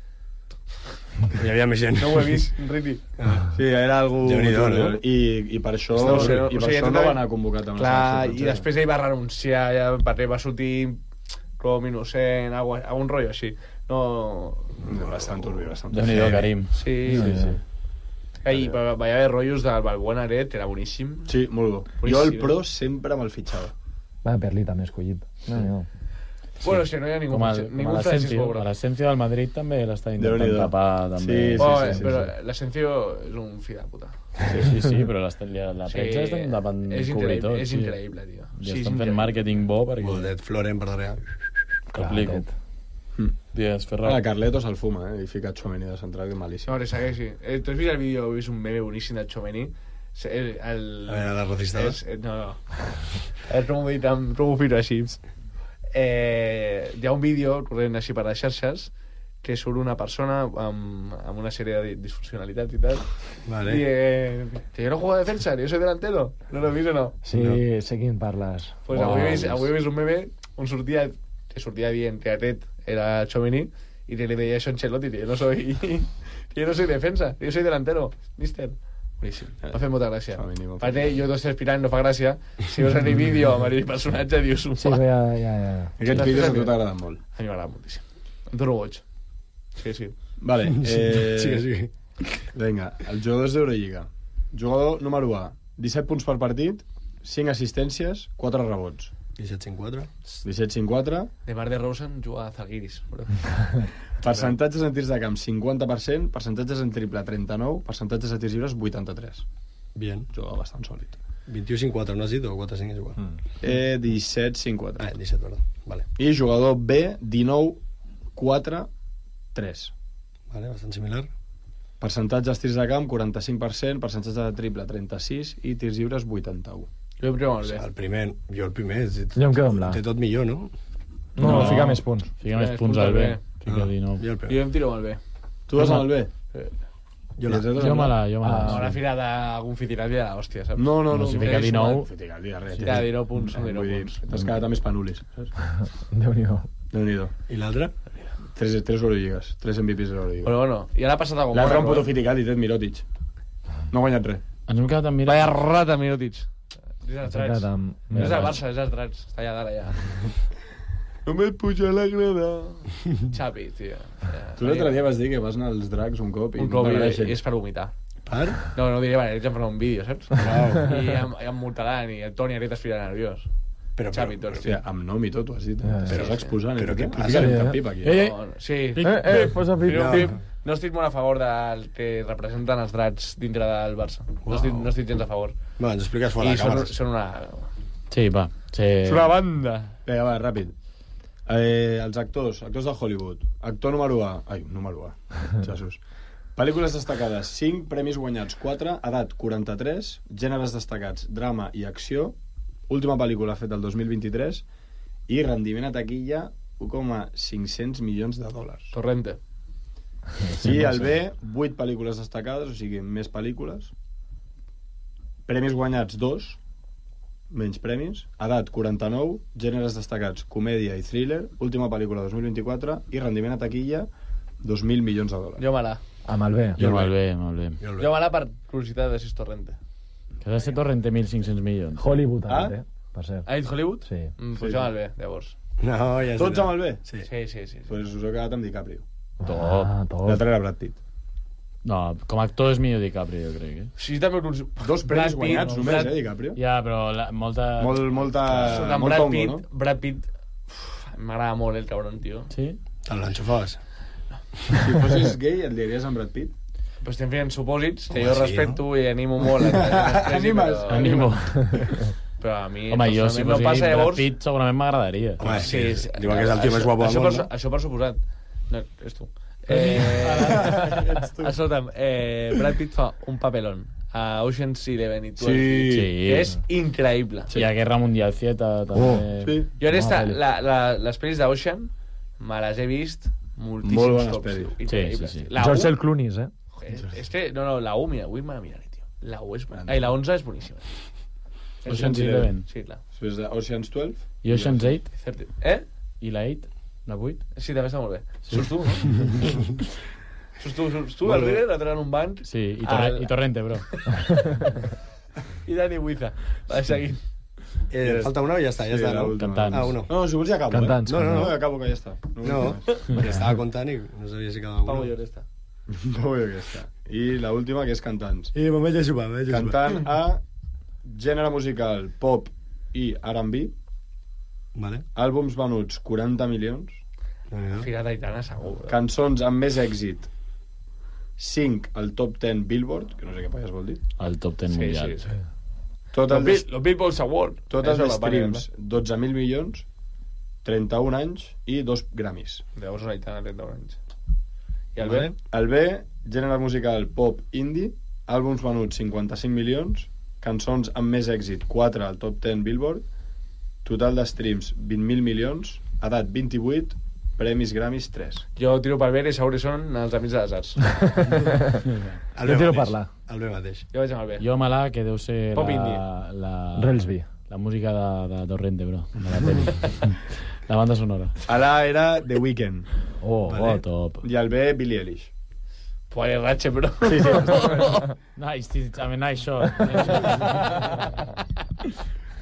Hi havia més gent. No ho he vist, Riti. Sí, era algú... Déu-n'hi-do, no? I, I per això, No ho sé, no- i o per sigui, això tot- no va anar convocat amb Clar, la i selecció després ell va renunciar, ja, perquè va sortir com innocent, algo, algun rotllo així. No... francesa. Bastant turbi, bastant turbi. Déu-n'hi-do, Karim. Sí, Sí, sí. Ahí va, va haver rotllos del Valbuena, que era boníssim. Sí, molt bo. Boníssim. Jo el pro sempre me'l fitxava. Va, Perli també escollit. No, no. Bueno, si no hi ha ningú, Com, el, ningú com a francès l'Asensio. pobre. A l'Asensio del Madrid també l'està intentant Déu-n'hi-do. tapar. També. Sí, Oh, sí, eh, sí, però sí. l'Asensio és un fill de puta. Sí, sí, sí, però l'està- la, la premsa està tapant és cobrir tot. increïble, és sí. increïble, tio. I Sí, és estan fent increïble. màrqueting bo perquè... Goldet, Floren per darrere. T'explico. Dies, Ferran. Ara, Carleto se'l fuma, eh? I fica Tchouaméni de central, que és malíssim. No, que segueixi. Eh, tu has vist el vídeo, he vist un meme boníssim del Tchouaméni? El, el, A veure, la racista. és, eh, no, no. És com ho he dit, amb- com ho firo així. Eh, hi ha un vídeo corrent així per les xarxes que surt una persona amb, amb una sèrie de disfuncionalitat i tal. Vale. I eh, que yo no juego de defensa, yo soy delantero. ¿No lo vist o no? Sí, sé quin parles. Pues Uau, avui, he vist, pues. avui he vist un meme on sortia, que sortia dient que aquest era Tchouaméni y que le veía eso a Ancelotti, que yo no soy que yo no soy defensa, yo soy delantero, mister. Boníssim, m'ha fet molta gràcia. Tchouaméni, m'ha fet Perquè jo t'ho estic explicant, no fa gràcia. Si veus aquell vídeo amb el personatge, dius... Sí, "Uah". ja, ja, ja. Aquests vídeos a tu t'agraden molt. A mi m'agrada moltíssim. Em dono goig. Sí, sí. Vale. Eh... Sí que sí. Vinga, els jugadors d'Eurolliga. Jugador número A, disset punts per partit, cinc assistències, quatre rebots. disset cinc quatre. disset cinc quatre. De Mar de Rosen juga a Zalgiris, bro. Percentatges en tirs de camp, cinquanta per cent. Percentatges en triple, trenta-nou. Percentatges de tirs lliures, vuitanta-tres. Bien. Jugador bastant sòlid. vint-i-u cinc quatre, no has dit? O quatre cinc és igual? Mm. Eh, disset cinc quatre. Ah, disset, perdó. Vale. I jugador B, dinou quatre tres. Vale, bastant similar. Percentatges tirs de camp, quaranta-cinc per cent. Percentatge de triple, trenta-sis. I tirs lliures, vuitanta-u. Jo el primer O sigui, el primer, jo el primer... Jo em quedo amb l'A. Té tot millor, no? No, no, fica més punts. Fica més punts al B. Fica dinou. Jo el primer. Jo em tiro amb el B. Tu vas amb el B? Eh. Jo la... Jo me la... Jo me la... Ah, una fila d'algun fitilati de l'hòstia, saps? No, no, no. No, si fica dinou... Fica res. Ja, dinou punts, són dinou Vull dir, punts. t'has quedat amb espanulis, saps? Déu-n'hi-do. Déu-n'hi-do. I l'altre? Tres, tres Eurolligas, tres M V Ps de l'Eurolliga. Bueno, bueno, i ara ha passat alguna cosa. L'altre un puto fiticati, Ted Mirotic. No ha guanyat res. Ens hem quedat amb mirar... Vaya rata, Mirotic. És els Ens hem drets. quedat amb... No és el Barça, és els drets. Està allà dalt, allà. Només puja la grada. Xavi, tio. Tu l'altre dia vas dir que vas anar als dracs un cop i Un no cop i t'agraeixen. és per vomitar. Per? No, no diré, vale, ells em faran un vídeo, saps? I em, em multaran, i el Toni Aretas filarà nerviós. Però, Xavi, però, tots, Hòstia, tio. amb nom i tot ho has dit. Ja, Eh? sí, Però sí. exposant. Però què passa? Ficarem Eh, cap pip aquí. eh, eh. No, no, sí. Eh, eh, posa pip. Però, No. pip, no estic molt a favor del que representen els drets dintre del Barça. No estic, no estic gens a favor. Bueno, ens expliques fora I de són, càmeres. són una... Sí, va. Sí. És una banda. Vinga, va, ràpid. Eh, els actors, actors de Hollywood. Actor número A. Ai, número A. Jesús. Pel·lícules destacades, cinc premis guanyats, quatre, edat quaranta-tres, gèneres destacats, drama i acció, última pel·lícula feta el dos mil vint-i-tres i rendiment a taquilla un coma cinc-cents milions de dòlars. Torrente. I el B, vuit pel·lícules destacades, o sigui, més pel·lícules. Premis guanyats, dos, menys premis. Edat, quaranta-nou, gèneres destacats, comèdia i thriller, última pel·lícula dos mil vint-i-quatre i rendiment a taquilla, dos mil milions de dòlars. Jo me la. Amb el B. Jo amb el B, amb el B. Jo el Jo me la per curiositat de si és Torrente. Que ha de ser Torrente mil cinc-cents milions. Hollywood, Ah? ah? eh? Per cert. Ha dit Hollywood? Sí. Mm, pues jo amb el B, llavors. No, ja Tots amb el B? Sí. Sí, sí, sí. sí. Pues us heu quedat amb DiCaprio. Ah, top. L'altre era Brad Pitt. No, com a actor és millor DiCaprio, jo crec. Eh? Sí, també us... Dos premis guanyats només, Brad... eh, DiCaprio? Ja, però la, molta... Molt, molta... Amb molt Brad tongo, Pitt, no? Brad Pitt... Uf, m'agrada molt el cabron, tio. Sí? Te'l l'enxufaves. Si fossis gay, et liaries amb Brad Pitt? Però estem fent supòsits que Home, jo sí, respecto i animo molt. Animes, Animo. Però a mi, Home, jo si personalment, no fos passa, Brad llavors... Pitt segurament m'agradaria. Home, sí, Sí, sí. sí. Diuen que és el tio Això- més guapo del això món, per, no? Això per suposat. No, és tu. Eh, escolta'm, eh, Brad Pitt fa un papelón a Ocean's Eleven i tu Sí. Sí. que és increïble. Sí. I a Guerra Mundial Z també... Sí. Jo en esta, Mare. la, la, les pel·lis d'Ocean me les he vist moltíssims Molt bones cops. pel·lis. tio. Increïbles. Sí, sí, sí. La George u, el Clooney, eh? joder, és que, no, no, la u, mira, avui me la miraré, tio. La u és boníssima. Ai, la onze és boníssima. Ocean's Eleven. Sí, clar. Després de Ocean's dotze. I Ocean's eight? Certi- Eh? I la eight? La vuit? Sí, també està molt bé. Sí. Sos tu, no? Sos tu, sos tu, el líder, l'altre en un banc. Sí, i, torre, El- i Torrente, bro. I Dani Huiza. Va, seguint. Eh, falta una o ja està, ja Sí, està, la no? última. Cantants. Ah, uno. No, si vols ja acabo, Cantants, eh? No, no, no, cantants. ja acabo, que ja està. No, perquè estava comptant i no sabia si cada Pau una. Llor, està. No vull que està. I la última, que és cantants. I m'ho vaig a xupar, m'ho vaig a xupar. Cantant a gènere musical, pop i R and B, Vale. àlbums venuts quaranta milions, Déu-n'hi-do. Fira d'Aitana, segur. bro. cançons amb més èxit, cinc al top deu Billboard, que no sé què polles vol dir, El top ten Sí, mundial. sí, sí. tot Los, els, Beat- los Beatles Award. tots Això els la paren, streams, dotze mil milions, trenta-un anys i dos Grammys. no? Llavors una Aitana, trenta anys. I el Vale. B? El B, gènere musical pop indie, àlbums venuts cinquanta-cinc milions, cançons amb més èxit, quatre al top deu Billboard, total de streams vint mil milions, edat vint-i-vuit, premis Grammys tres. Jo tiro pel B i segur que són els Amics de les Arts. El Jo bé tiro mateix. per l'A. El bé mateix. Jo vaig amb el B. Jo me la, que deu ser Pop la, indie. la, Relsby. la música de, de Torrente, bro. De la tele. La banda sonora. A l'A era The Weeknd Oh, Vale. oh, top. i el B, Billie Eilish. Pues ratxe, bro. Sí, sí, Nice, it's, I mean, nice shot.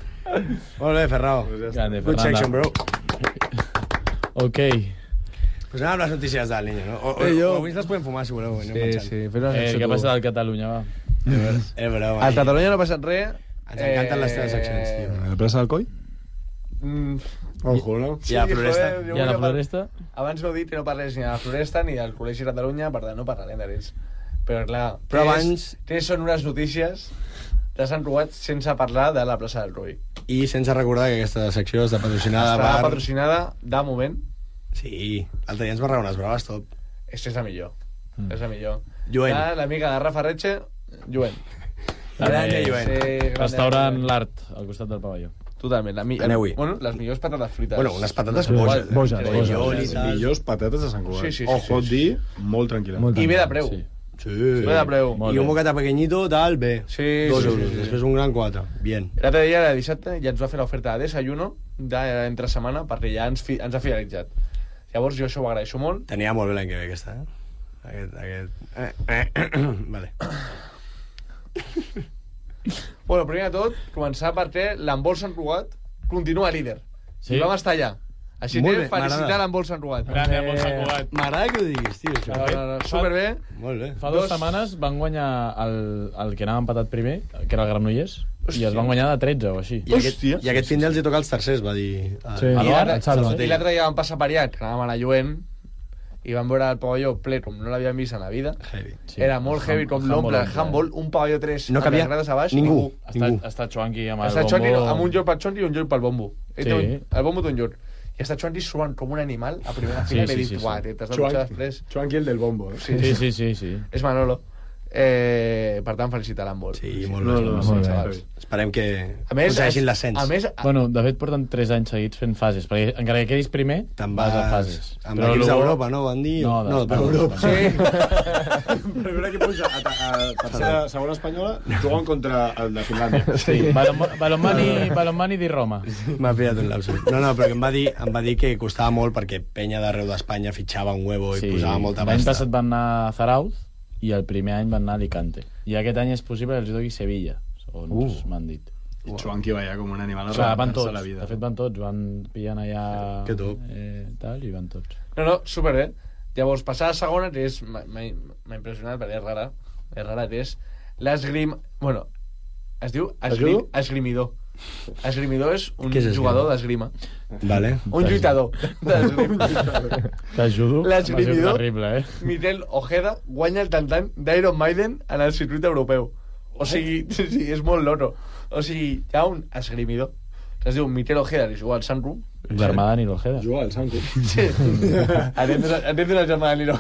Molt bé, Ferrao. Grande, Good Fernanda. section, bro. Ok. Pues anem amb les notícies del niño, no? O, o, Eh, jo- o avui ens les podem fumar, si voleu. anem Sí, marxant. sí, fes una Eh, secció què tu. passa al Catalunya, va? Eh, broma. A Catalunya no ha passat res. Ens encanten les teves seccions, tio. A la plaça del Coi? Mm, Ojo, no? I a Floresta? joder, jo I a la volia par- Floresta? Abans m'heu dit que no parlés ni a la Floresta ni al Col·legi Catalunya, per tant no parlarem d'ells. Però clar, Però tens- abans- tens són unes notícies de Sant Cugat sense parlar de la plaça del Rui. I sense recordar que aquesta secció està patrocinada Està per... patrocinada, de moment, Sí, l'altre dia ens va regar unes braves, top. és, és la millor. Mm. És la millor. Lluent. Ah, l'amiga de Rafa Retxe, Lluent. Grande Lluent. grande Restaurant Lluent. l'Art, al costat del pavelló. Totalment. La mi... Aneu-hi. Bueno, les millors patates frites. Bueno, unes patates Sant boges. Cugat. Boges, Increïble. boges. Oli, Les tal. millors patates de Sant Cugat. Sí, sí, sí, O sí, pot sí. dir, molt tranquil·la. Molt I ve de preu. Sí. Sí. Ve de preu. Molt I un bé. bocata pequeñito, tal, bé. Sí, Dos sí, euros. sí, sí. Després un gran quatre. Bien. L'altre dia, de dissabte, ja ens va fer l'oferta de desayuno d'entre setmana perquè ja ens, fi, ens ha fidelitzat. Llavors jo això ho agraeixo molt. Tenia molt bé l'any que ve, aquesta, eh? Aquest, aquest... Eh, eh, vale. Bueno, primer de tot, començar perquè l'handbol Sant Cugat continua líder. Sí? I vam estar allà. Així Molt que bé, felicitar m'agrada. l'handbol Sant Cugat. Grande, molt Sant Cugat. M'agrada que ho diguis, tio, això. No, no, no, superbé. Molt bé. Fa dues Dos- setmanes van guanyar el, el que anava empatat primer, que era el Granollers, i Hòstia. es van guanyar de tretze o així. I aquest, Hòstia. i aquest fin d'ells hi toca els tercers, va dir... Ah, Sí. I Eduard, l'altre el Salva. i l'altre dia vam passar per allà, que anàvem a la Lluent, i vam veure el pavelló ple com no l'havíem vist en la vida. Heavy. Sí. Era molt heavy, com Handball, l'omple, el handball. handball, un pavelló tres No amb cabia les grades a baix. ningú. Està, Ningú. està Chuanqui amb el Està bombo... Chonti amb un lloc pel Chonti i un lloc pel bombo. Ell té Sí. un- El bombo té un lloc. I està Chonti suant com un animal a primera Sí, fila i sí, l'he sí, dit, sí. uah, t'has de dutxar després. Chuanqui el del bombo, eh? Sí, Sí, sí, sí, sí. És Manolo. Eh, per tant, felicitar l'handbol. Sí, molt bé. No, no, molt molt bé. bé. xavals. Esperem que A més, aconsegueixin es- l'ascens. A més, Bueno, de fet, porten tres anys seguits fent fases, perquè encara que quedis primer, Te'n vas vas a fases. amb Però equips luego- d'Europa, no? Van dir... No, no d'Europa. d'Europa. sí. Primer que puja a, a, a tercera, segona espanyola, juguen contra el de Finlàndia. Sí, balon- balonmani, balonmani di Roma. M'ha pillat un lapsus. No, no, però que em va dir, em va dir que costava molt perquè penya d'arreu d'Espanya fitxava un huevo i posava molta L'any pasta. passat van anar a Zarauz i el primer any van anar a Alicante. I aquest any és possible que els doni Sevilla, segons uh. m'han dit. I Chuanqui va allà com un animal a O sigui, van rebentar-se tots, la vida. de fet van tots, van pillant allà... Que top. Eh, tal, i van tots. No, no, superbé. Llavors, passar a segona, que és... m'ha m'ha impressionat, perquè és rara. És rara, que és l'esgrim... Bueno, es diu esgrim... T'ajudo? esgrimidor. Esgrimidor és un Què és esgrima? jugador d'esgrima. Vale. Un lluitador d'esgrima. T'ajudo? L'esgrimidor. Va ser terrible, eh? Miquel Ojeda guanya el tantant d'Iron Maiden en el circuit europeu. O sigui, sí, sí, és molt loro. O sigui, hi ha un esgrimidor que es diu Miquel Ojeda, que juga al Sanru. Germà de Nil Ojeda. Juga al Sanco. Sí. Atentes al germà de Nilo.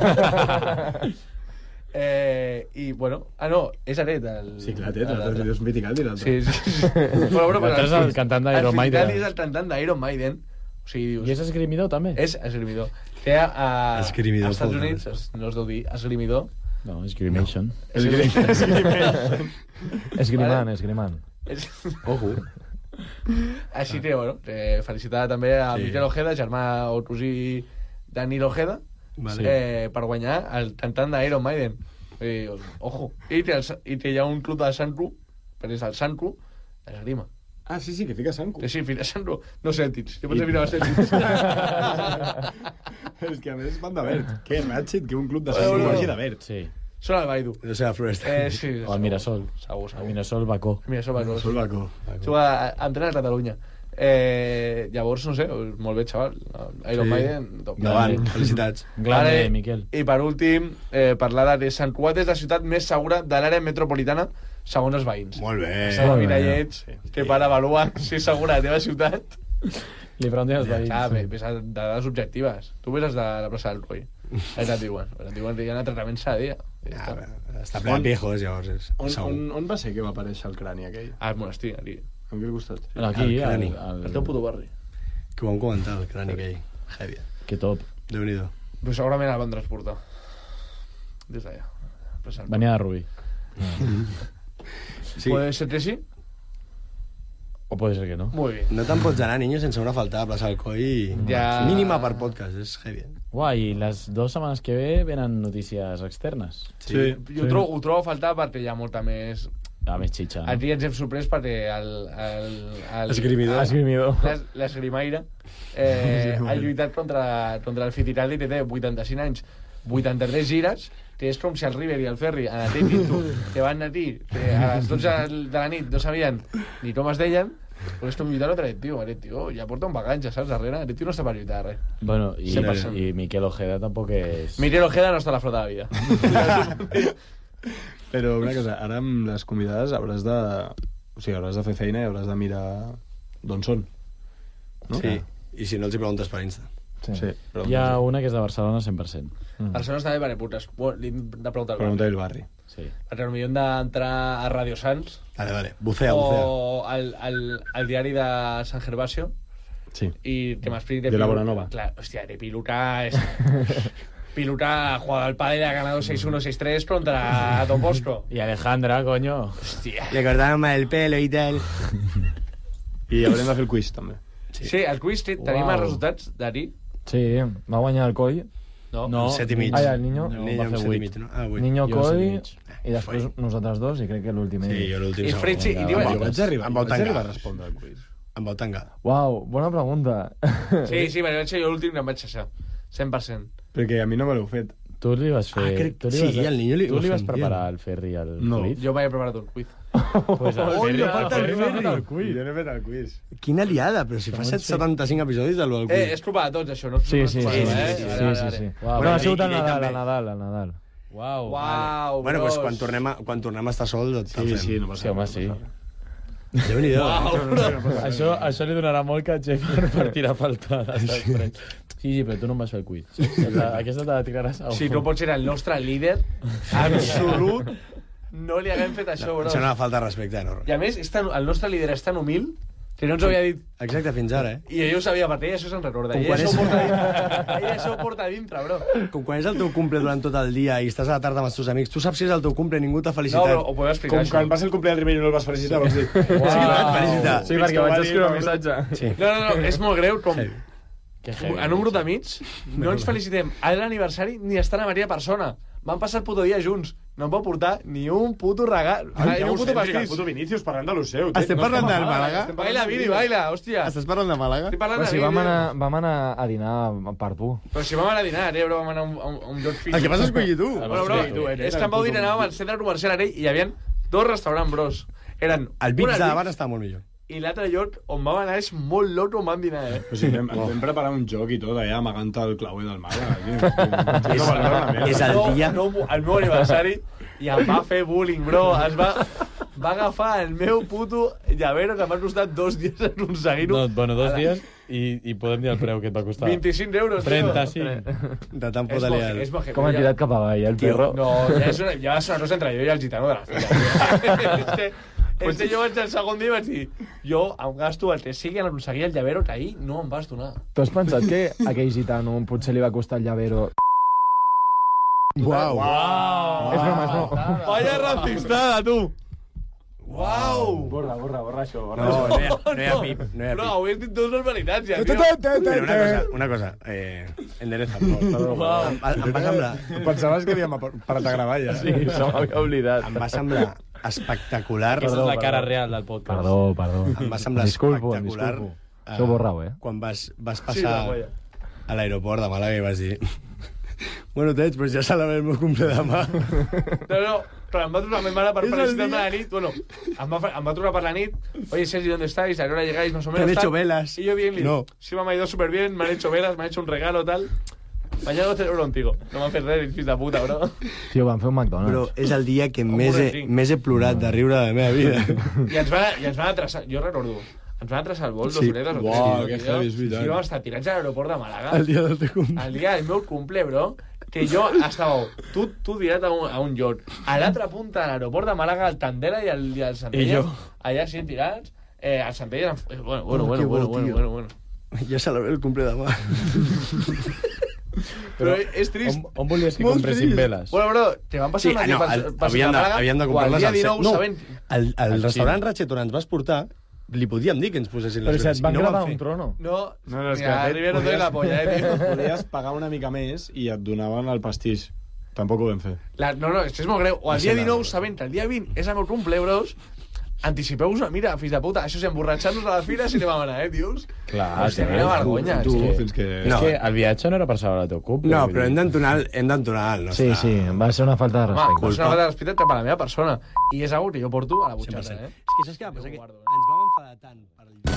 eh, I, bueno... Ah, no, és Aret. El, Sí, clar, té, el- és mític el l'altre. Sí, sí, sí. Bueno, bueno, L'altre és el cantant d'Iron Maiden. El Fidel és el cantant d'Iron Maiden. O sigui, dius... I és esgrimidor, també? És esgrimidor. Té a, a, Esgrimidor, als Estats foda. Units, es, no es deu dir esgrimidor. No, esgrimation. Esgrimation. Esgrimant, esgrimant. És- Ojo. Així que, bueno, eh, felicitar també a Sí. Miquel Ojeda, germà o cosí de Nil Ojeda, Vale. eh, per guanyar el cantant d'Iron Maiden. I, ojo. I té, el, I té ja un club de Sanru, però és el Sanru, d'esgrima. Ah, sí, sí, que fica Sanco. Que sí, fica Sanru, no Celtics. Jo pensava que mirava Celtics. És que a més van de verd. Que ràtxid que un club de No, Sanco no. vagi de verd. Sí. Són al Baidu. No sé, la Floresta. Eh, sí, O el Mirasol. Segur, El segur. Mirasol Bacó. Mira, això va cos. Sol Bacó. Juga a, a entrenar a Catalunya. Eh, llavors, no sé, molt bé, xaval. Iron Sí. Maiden, top. Endavant, felicitats. Grande, Vale. Miquel. I per últim, eh, parlar de Sant Cugat és la ciutat més segura de l'àrea metropolitana segons els veïns. Molt bé. Saps Molt bé. Mirallets, que per avaluar si és segura la teva ciutat. Li preguntin als veïns. Ah, bé, ves a dades objectives. Tu ves les de la plaça del Rui. Allà et diuen. Et diuen que hi ha tractaments cada dia. I ja Ah, està. bé, està ple de viejos, llavors. És On, segur. on, on va ser que va aparèixer el crani aquell? Ah, el monestir, aquí. En quin costat? Bueno, aquí, El al, crani. al, El teu puto barri. Que ho vam comentar, el crani aquell. Heavy. Que top. Déu-n'hi-do. Però segurament el van transportar. Des d'allà. Plaça del Rui. Venia de Rubí. Sí. Puede ser que sí? O puede ser que no. Muy bien. No te'n pots anar, niño, sense una faltada a Plaça del Coi. Ja. Mínima per podcast, és heavy. Guai, i les dues setmanes que ve venen notícies externes. Sí. Jo ho trobo, ho trobo a faltar perquè hi ha molta més A més xitxa, A no? ti ens hem sorprès perquè el... el, el Esgrimidor. Esgrimidor. l'es- L'esgrimaire eh, ha lluitat contra, contra el Fittipaldi, té vuitanta-cinc anys, vuitanta-tres gires, que és com si el River i el Ferri a la T tu, que van a ti que a les dotze de la nit no sabien ni com es deien, però és com lluitar contra aquest tio. Aquest tio ja porta un bagatge, saps, darrere. Aquest tio no està per lluitar res. Bueno, i, cent per cent. i Miquel Ojeda tampoc és... Miquel Ojeda no està a la flota de la vida. Però una cosa, ara amb les convidades hauràs de... O sigui, hauràs de fer feina i hauràs de mirar d'on són. No? Sí, i si no els hi preguntes per Insta. Sí. Sí, però Hi ha una que és de Barcelona cent per cent. Mm. Persones també, vale, putes. Li hem de preguntar al pregunta el barri. Sí. Perquè potser hem d'entrar a Radio Sants Vale, vale. Bucea, bucea. o al, al, al diari de San Gervasio Sí. i que m'expliqui... De la Bonanova. Claro, hostia, de Piluca... Es... Piluca ha jugado al pádel, ha ganado seis uno, seis tres contra Don Bosco. I Alejandra, coño. Hòstia. Le cortaron mal el pelo i tal. I haurem de fer el quiz, també. Sí, sí el quiz, sí, tenim Uau. els resultats d'ahir. Sí, va guanyar el Coi. No, No. Set i mig. Ah, ja, el Niño. El No, Niño va amb fer set i vuit. mig, no? Ah, vuit. Niño Jo Coi, set i i després nosaltres dos, i crec que l'últim Sí, jo l'últim I segon. Fritzi, i diu... Vinga, Jo vaig arribar, Amb el vaig arribar tanga. a respondre al quiz. Amb el tanga. Uau, bona pregunta. Sí, sí, perquè vaig ser jo l'últim que em vaig cessar. cent per cent. Perquè a mi no me l'heu fet. Tu li vas fer... Ah, crec- tu li sí, vas, al Niño li tu ho li vas fem preparar bien. al Ferri al No. quiz? Jo vaig preparar un quiz. Pues al Oi, Ferri, no al falta el Ferri Ferri. va fer el quiz. Jo no he fet el quiz. Quina liada, però si fa set setanta-cinc episodis del Eh, quiz. és culpa de tots, això, no? Sí, sí, no sí, és sí, culpa sí, teva, sí, eh? sí, Vale, sí, vale, sí. Uau, Bueno, ha i- sigut i el ell Nadal, també. el Nadal, el Nadal. Uau. Uau, Bueno, bros. doncs quan tornem a, quan tornem a estar sols et Sí, sí, no passa Sí, home, res, no sí. passa res. Déu-n'hi-do. Uau, bro. Això, això li donarà molt catxer per, per tirar faltades després. Sí, sí, però tu no em vas fer el quiz. Aquesta, aquesta te la tiraràs a Si no pots ser el nostre líder absolut, no li haguem fet això, bro. Això no una falta de respecte enorme. I a més, és tan, el nostre líder és tan humil que no ens ho havia dit. Exacte, fins ara, eh? I ell ho sabia, perquè ell això se'n recorda. Com Ell quan això, és- ho porta dintre. ell això ho porta dintre, bro. Com quan és el teu cumple durant tot el dia i estàs a la tarda amb els teus amics, tu saps si és el teu cumple i ningú t'ha No, felicitat. però ho podem explicar, Com això. quan va ser el cumple del Ribeiro i no el vas felicitar, vols dir? Sí, vaig felicitar. Sí, perquè vaig escriure un missatge. Sí. No, no, no, és molt greu com... Que heavy. En un grup d'amics no ens felicitem a l'aniversari ni estar a Maria persona. Vam passar el puto dia junts. No em va portar ni un puto regal, ni un puto El pastís. puto Vinícius parlant de lo seu. Estem parlant del Màlaga? Baila, Vini, baila, hòstia. Estàs parlant de Màlaga? Estic parlant Però de si Vini, vam tio. anar, vam anar a dinar per tu. Però si vam anar a dinar, eh, bro, vam anar a un, a un, a un lloc físic. El que vas escollir tu. Bueno, bro, Sí, tu, eh, és que em vau dir que anàvem al centre comercial Arell i hi havia dos restaurants, bros. Eren El un Vips al de davant està molt millor. i l'altre lloc on vam anar és molt loco on vam dinar, eh? O sigui, vam, vam preparar un joc i tot, allà amagant el clauer del Màlaga. tio. És- No valora una merda. és el no, dia- No, el meu aniversari i em va fer bullying, bro. Es va, va agafar el meu puto llavero que m'ha costat dos dies aconseguir-ho. No, bueno, dos dies i, i podem dir el preu que et va costar. vint-i-cinc euros, tio. trenta-cinc. De tan És puta molt, liada. és molt heavy. Com ha tirat cap avall, eh, el perro? No, ja, és una, ja va ser una cosa entre jo i el gitano de la filla. és que, és que jo vaig el segon dia i vaig dir jo em gasto el que sigui en aconseguir el llavero que ahir no em vas donar. Tu has pensat que a aquell gitano potser li va costar el llavero? Uau. Uau! És broma, és broma. Vaya racistada, tu! Uau! Borra, borra, borra això, borra No, no hi ha, no hi ha pip. No hi ha Però pip. avui has dit dos barbaritats, ja, tio. Però una cosa, una cosa. Eh, endereza, por favor. Uau. Em, em va semblar... Pensaves que havíem parat a gravar ja. Sí, se m'havia oblidat. Em va semblar espectacular. Aquesta és la cara real del podcast. Perdó, perdó. Em va semblar Disculpo, espectacular. disculpo. eh, Això ho borrau, eh? Quan vas, vas Sí, passar la polla. a l'aeroport de Màlaga i vas dir... Bueno, Tets, però ja celebrem el meu cumple demà. No, no, però em va trucar la meva mare per És el felicitar-me dia. a la nit. Bueno, em va, em va trucar per la nit. Oye, Sergi, ¿dónde estáis? ¿A qué hora llegáis? Más o Te menos. han hecho tal. velas. Y yo bien, No. sí, me ha ido súper bien, me han hecho velas, me han hecho un regalo, tal. Mañana lo celebro contigo. No m'ha fet res, fills de puta, bro. Tio, van fer un Però McDonald's. és el dia que Com més un he, drink. més he plorat de riure de la meva vida. I ens van, i ens van atrasar, jo recordo, ens van atrasar el vol dos Sí. horetes o tres. Uau, tio, que tio. heavy, és veritat. I vam estar tirats a l'aeroport de Màlaga. El dia del teu cumple. El dia del meu cumple, bro, que jo estava, tu, tu tirat a un, a un lloc, a l'altra punta de l'aeroport de Màlaga, el Tandera i el, i el Centelles, I jo. allà sí, tirats, eh, el Centelles, eh, bueno, bueno, Oh, bueno, que bueno, bo, bueno, tio. bueno, bueno. Ja celebré el cumple demà. Però és trist. On, on volies que Molt compressin trist. veles? Bueno, bro, te van passar Sí, una no, per, el, per havien, de, Màlaga, havien de o el comprar-les dia al dinou, No, sabent... el, el Al restaurant Xino. Ratchet on ens vas portar, li podíem dir que ens posessin Però les si et veles. van i no ho gravar van un fer. trono. No, No, no, és que mira, de fet Rivero doy podies- la polla, eh, tio. Podies pagar una mica més i et donaven el pastís. Tampoc ho vam fer. La, no, no, és que és molt greu. O el dia dinou sabent que el dia vint és el meu cumple, bros, anticipeu-vos, mira, fills de puta, això sí, emborratxant-nos a la fira si anem a anar, eh, tios? Clar, Hòstia, quina vergonya. Tu, és que... fins que... És que el viatge no era per celebrar el teu cumple. No, però hem d'entonar el, hem d'entonar el nostre... Sí, sí, va ser una falta de Home, respecte. és una falta de respecte cap a la meva persona. I és algo que jo porto a la butxaca, eh? És que saps què va passar? Que ens vam enfadar tant per...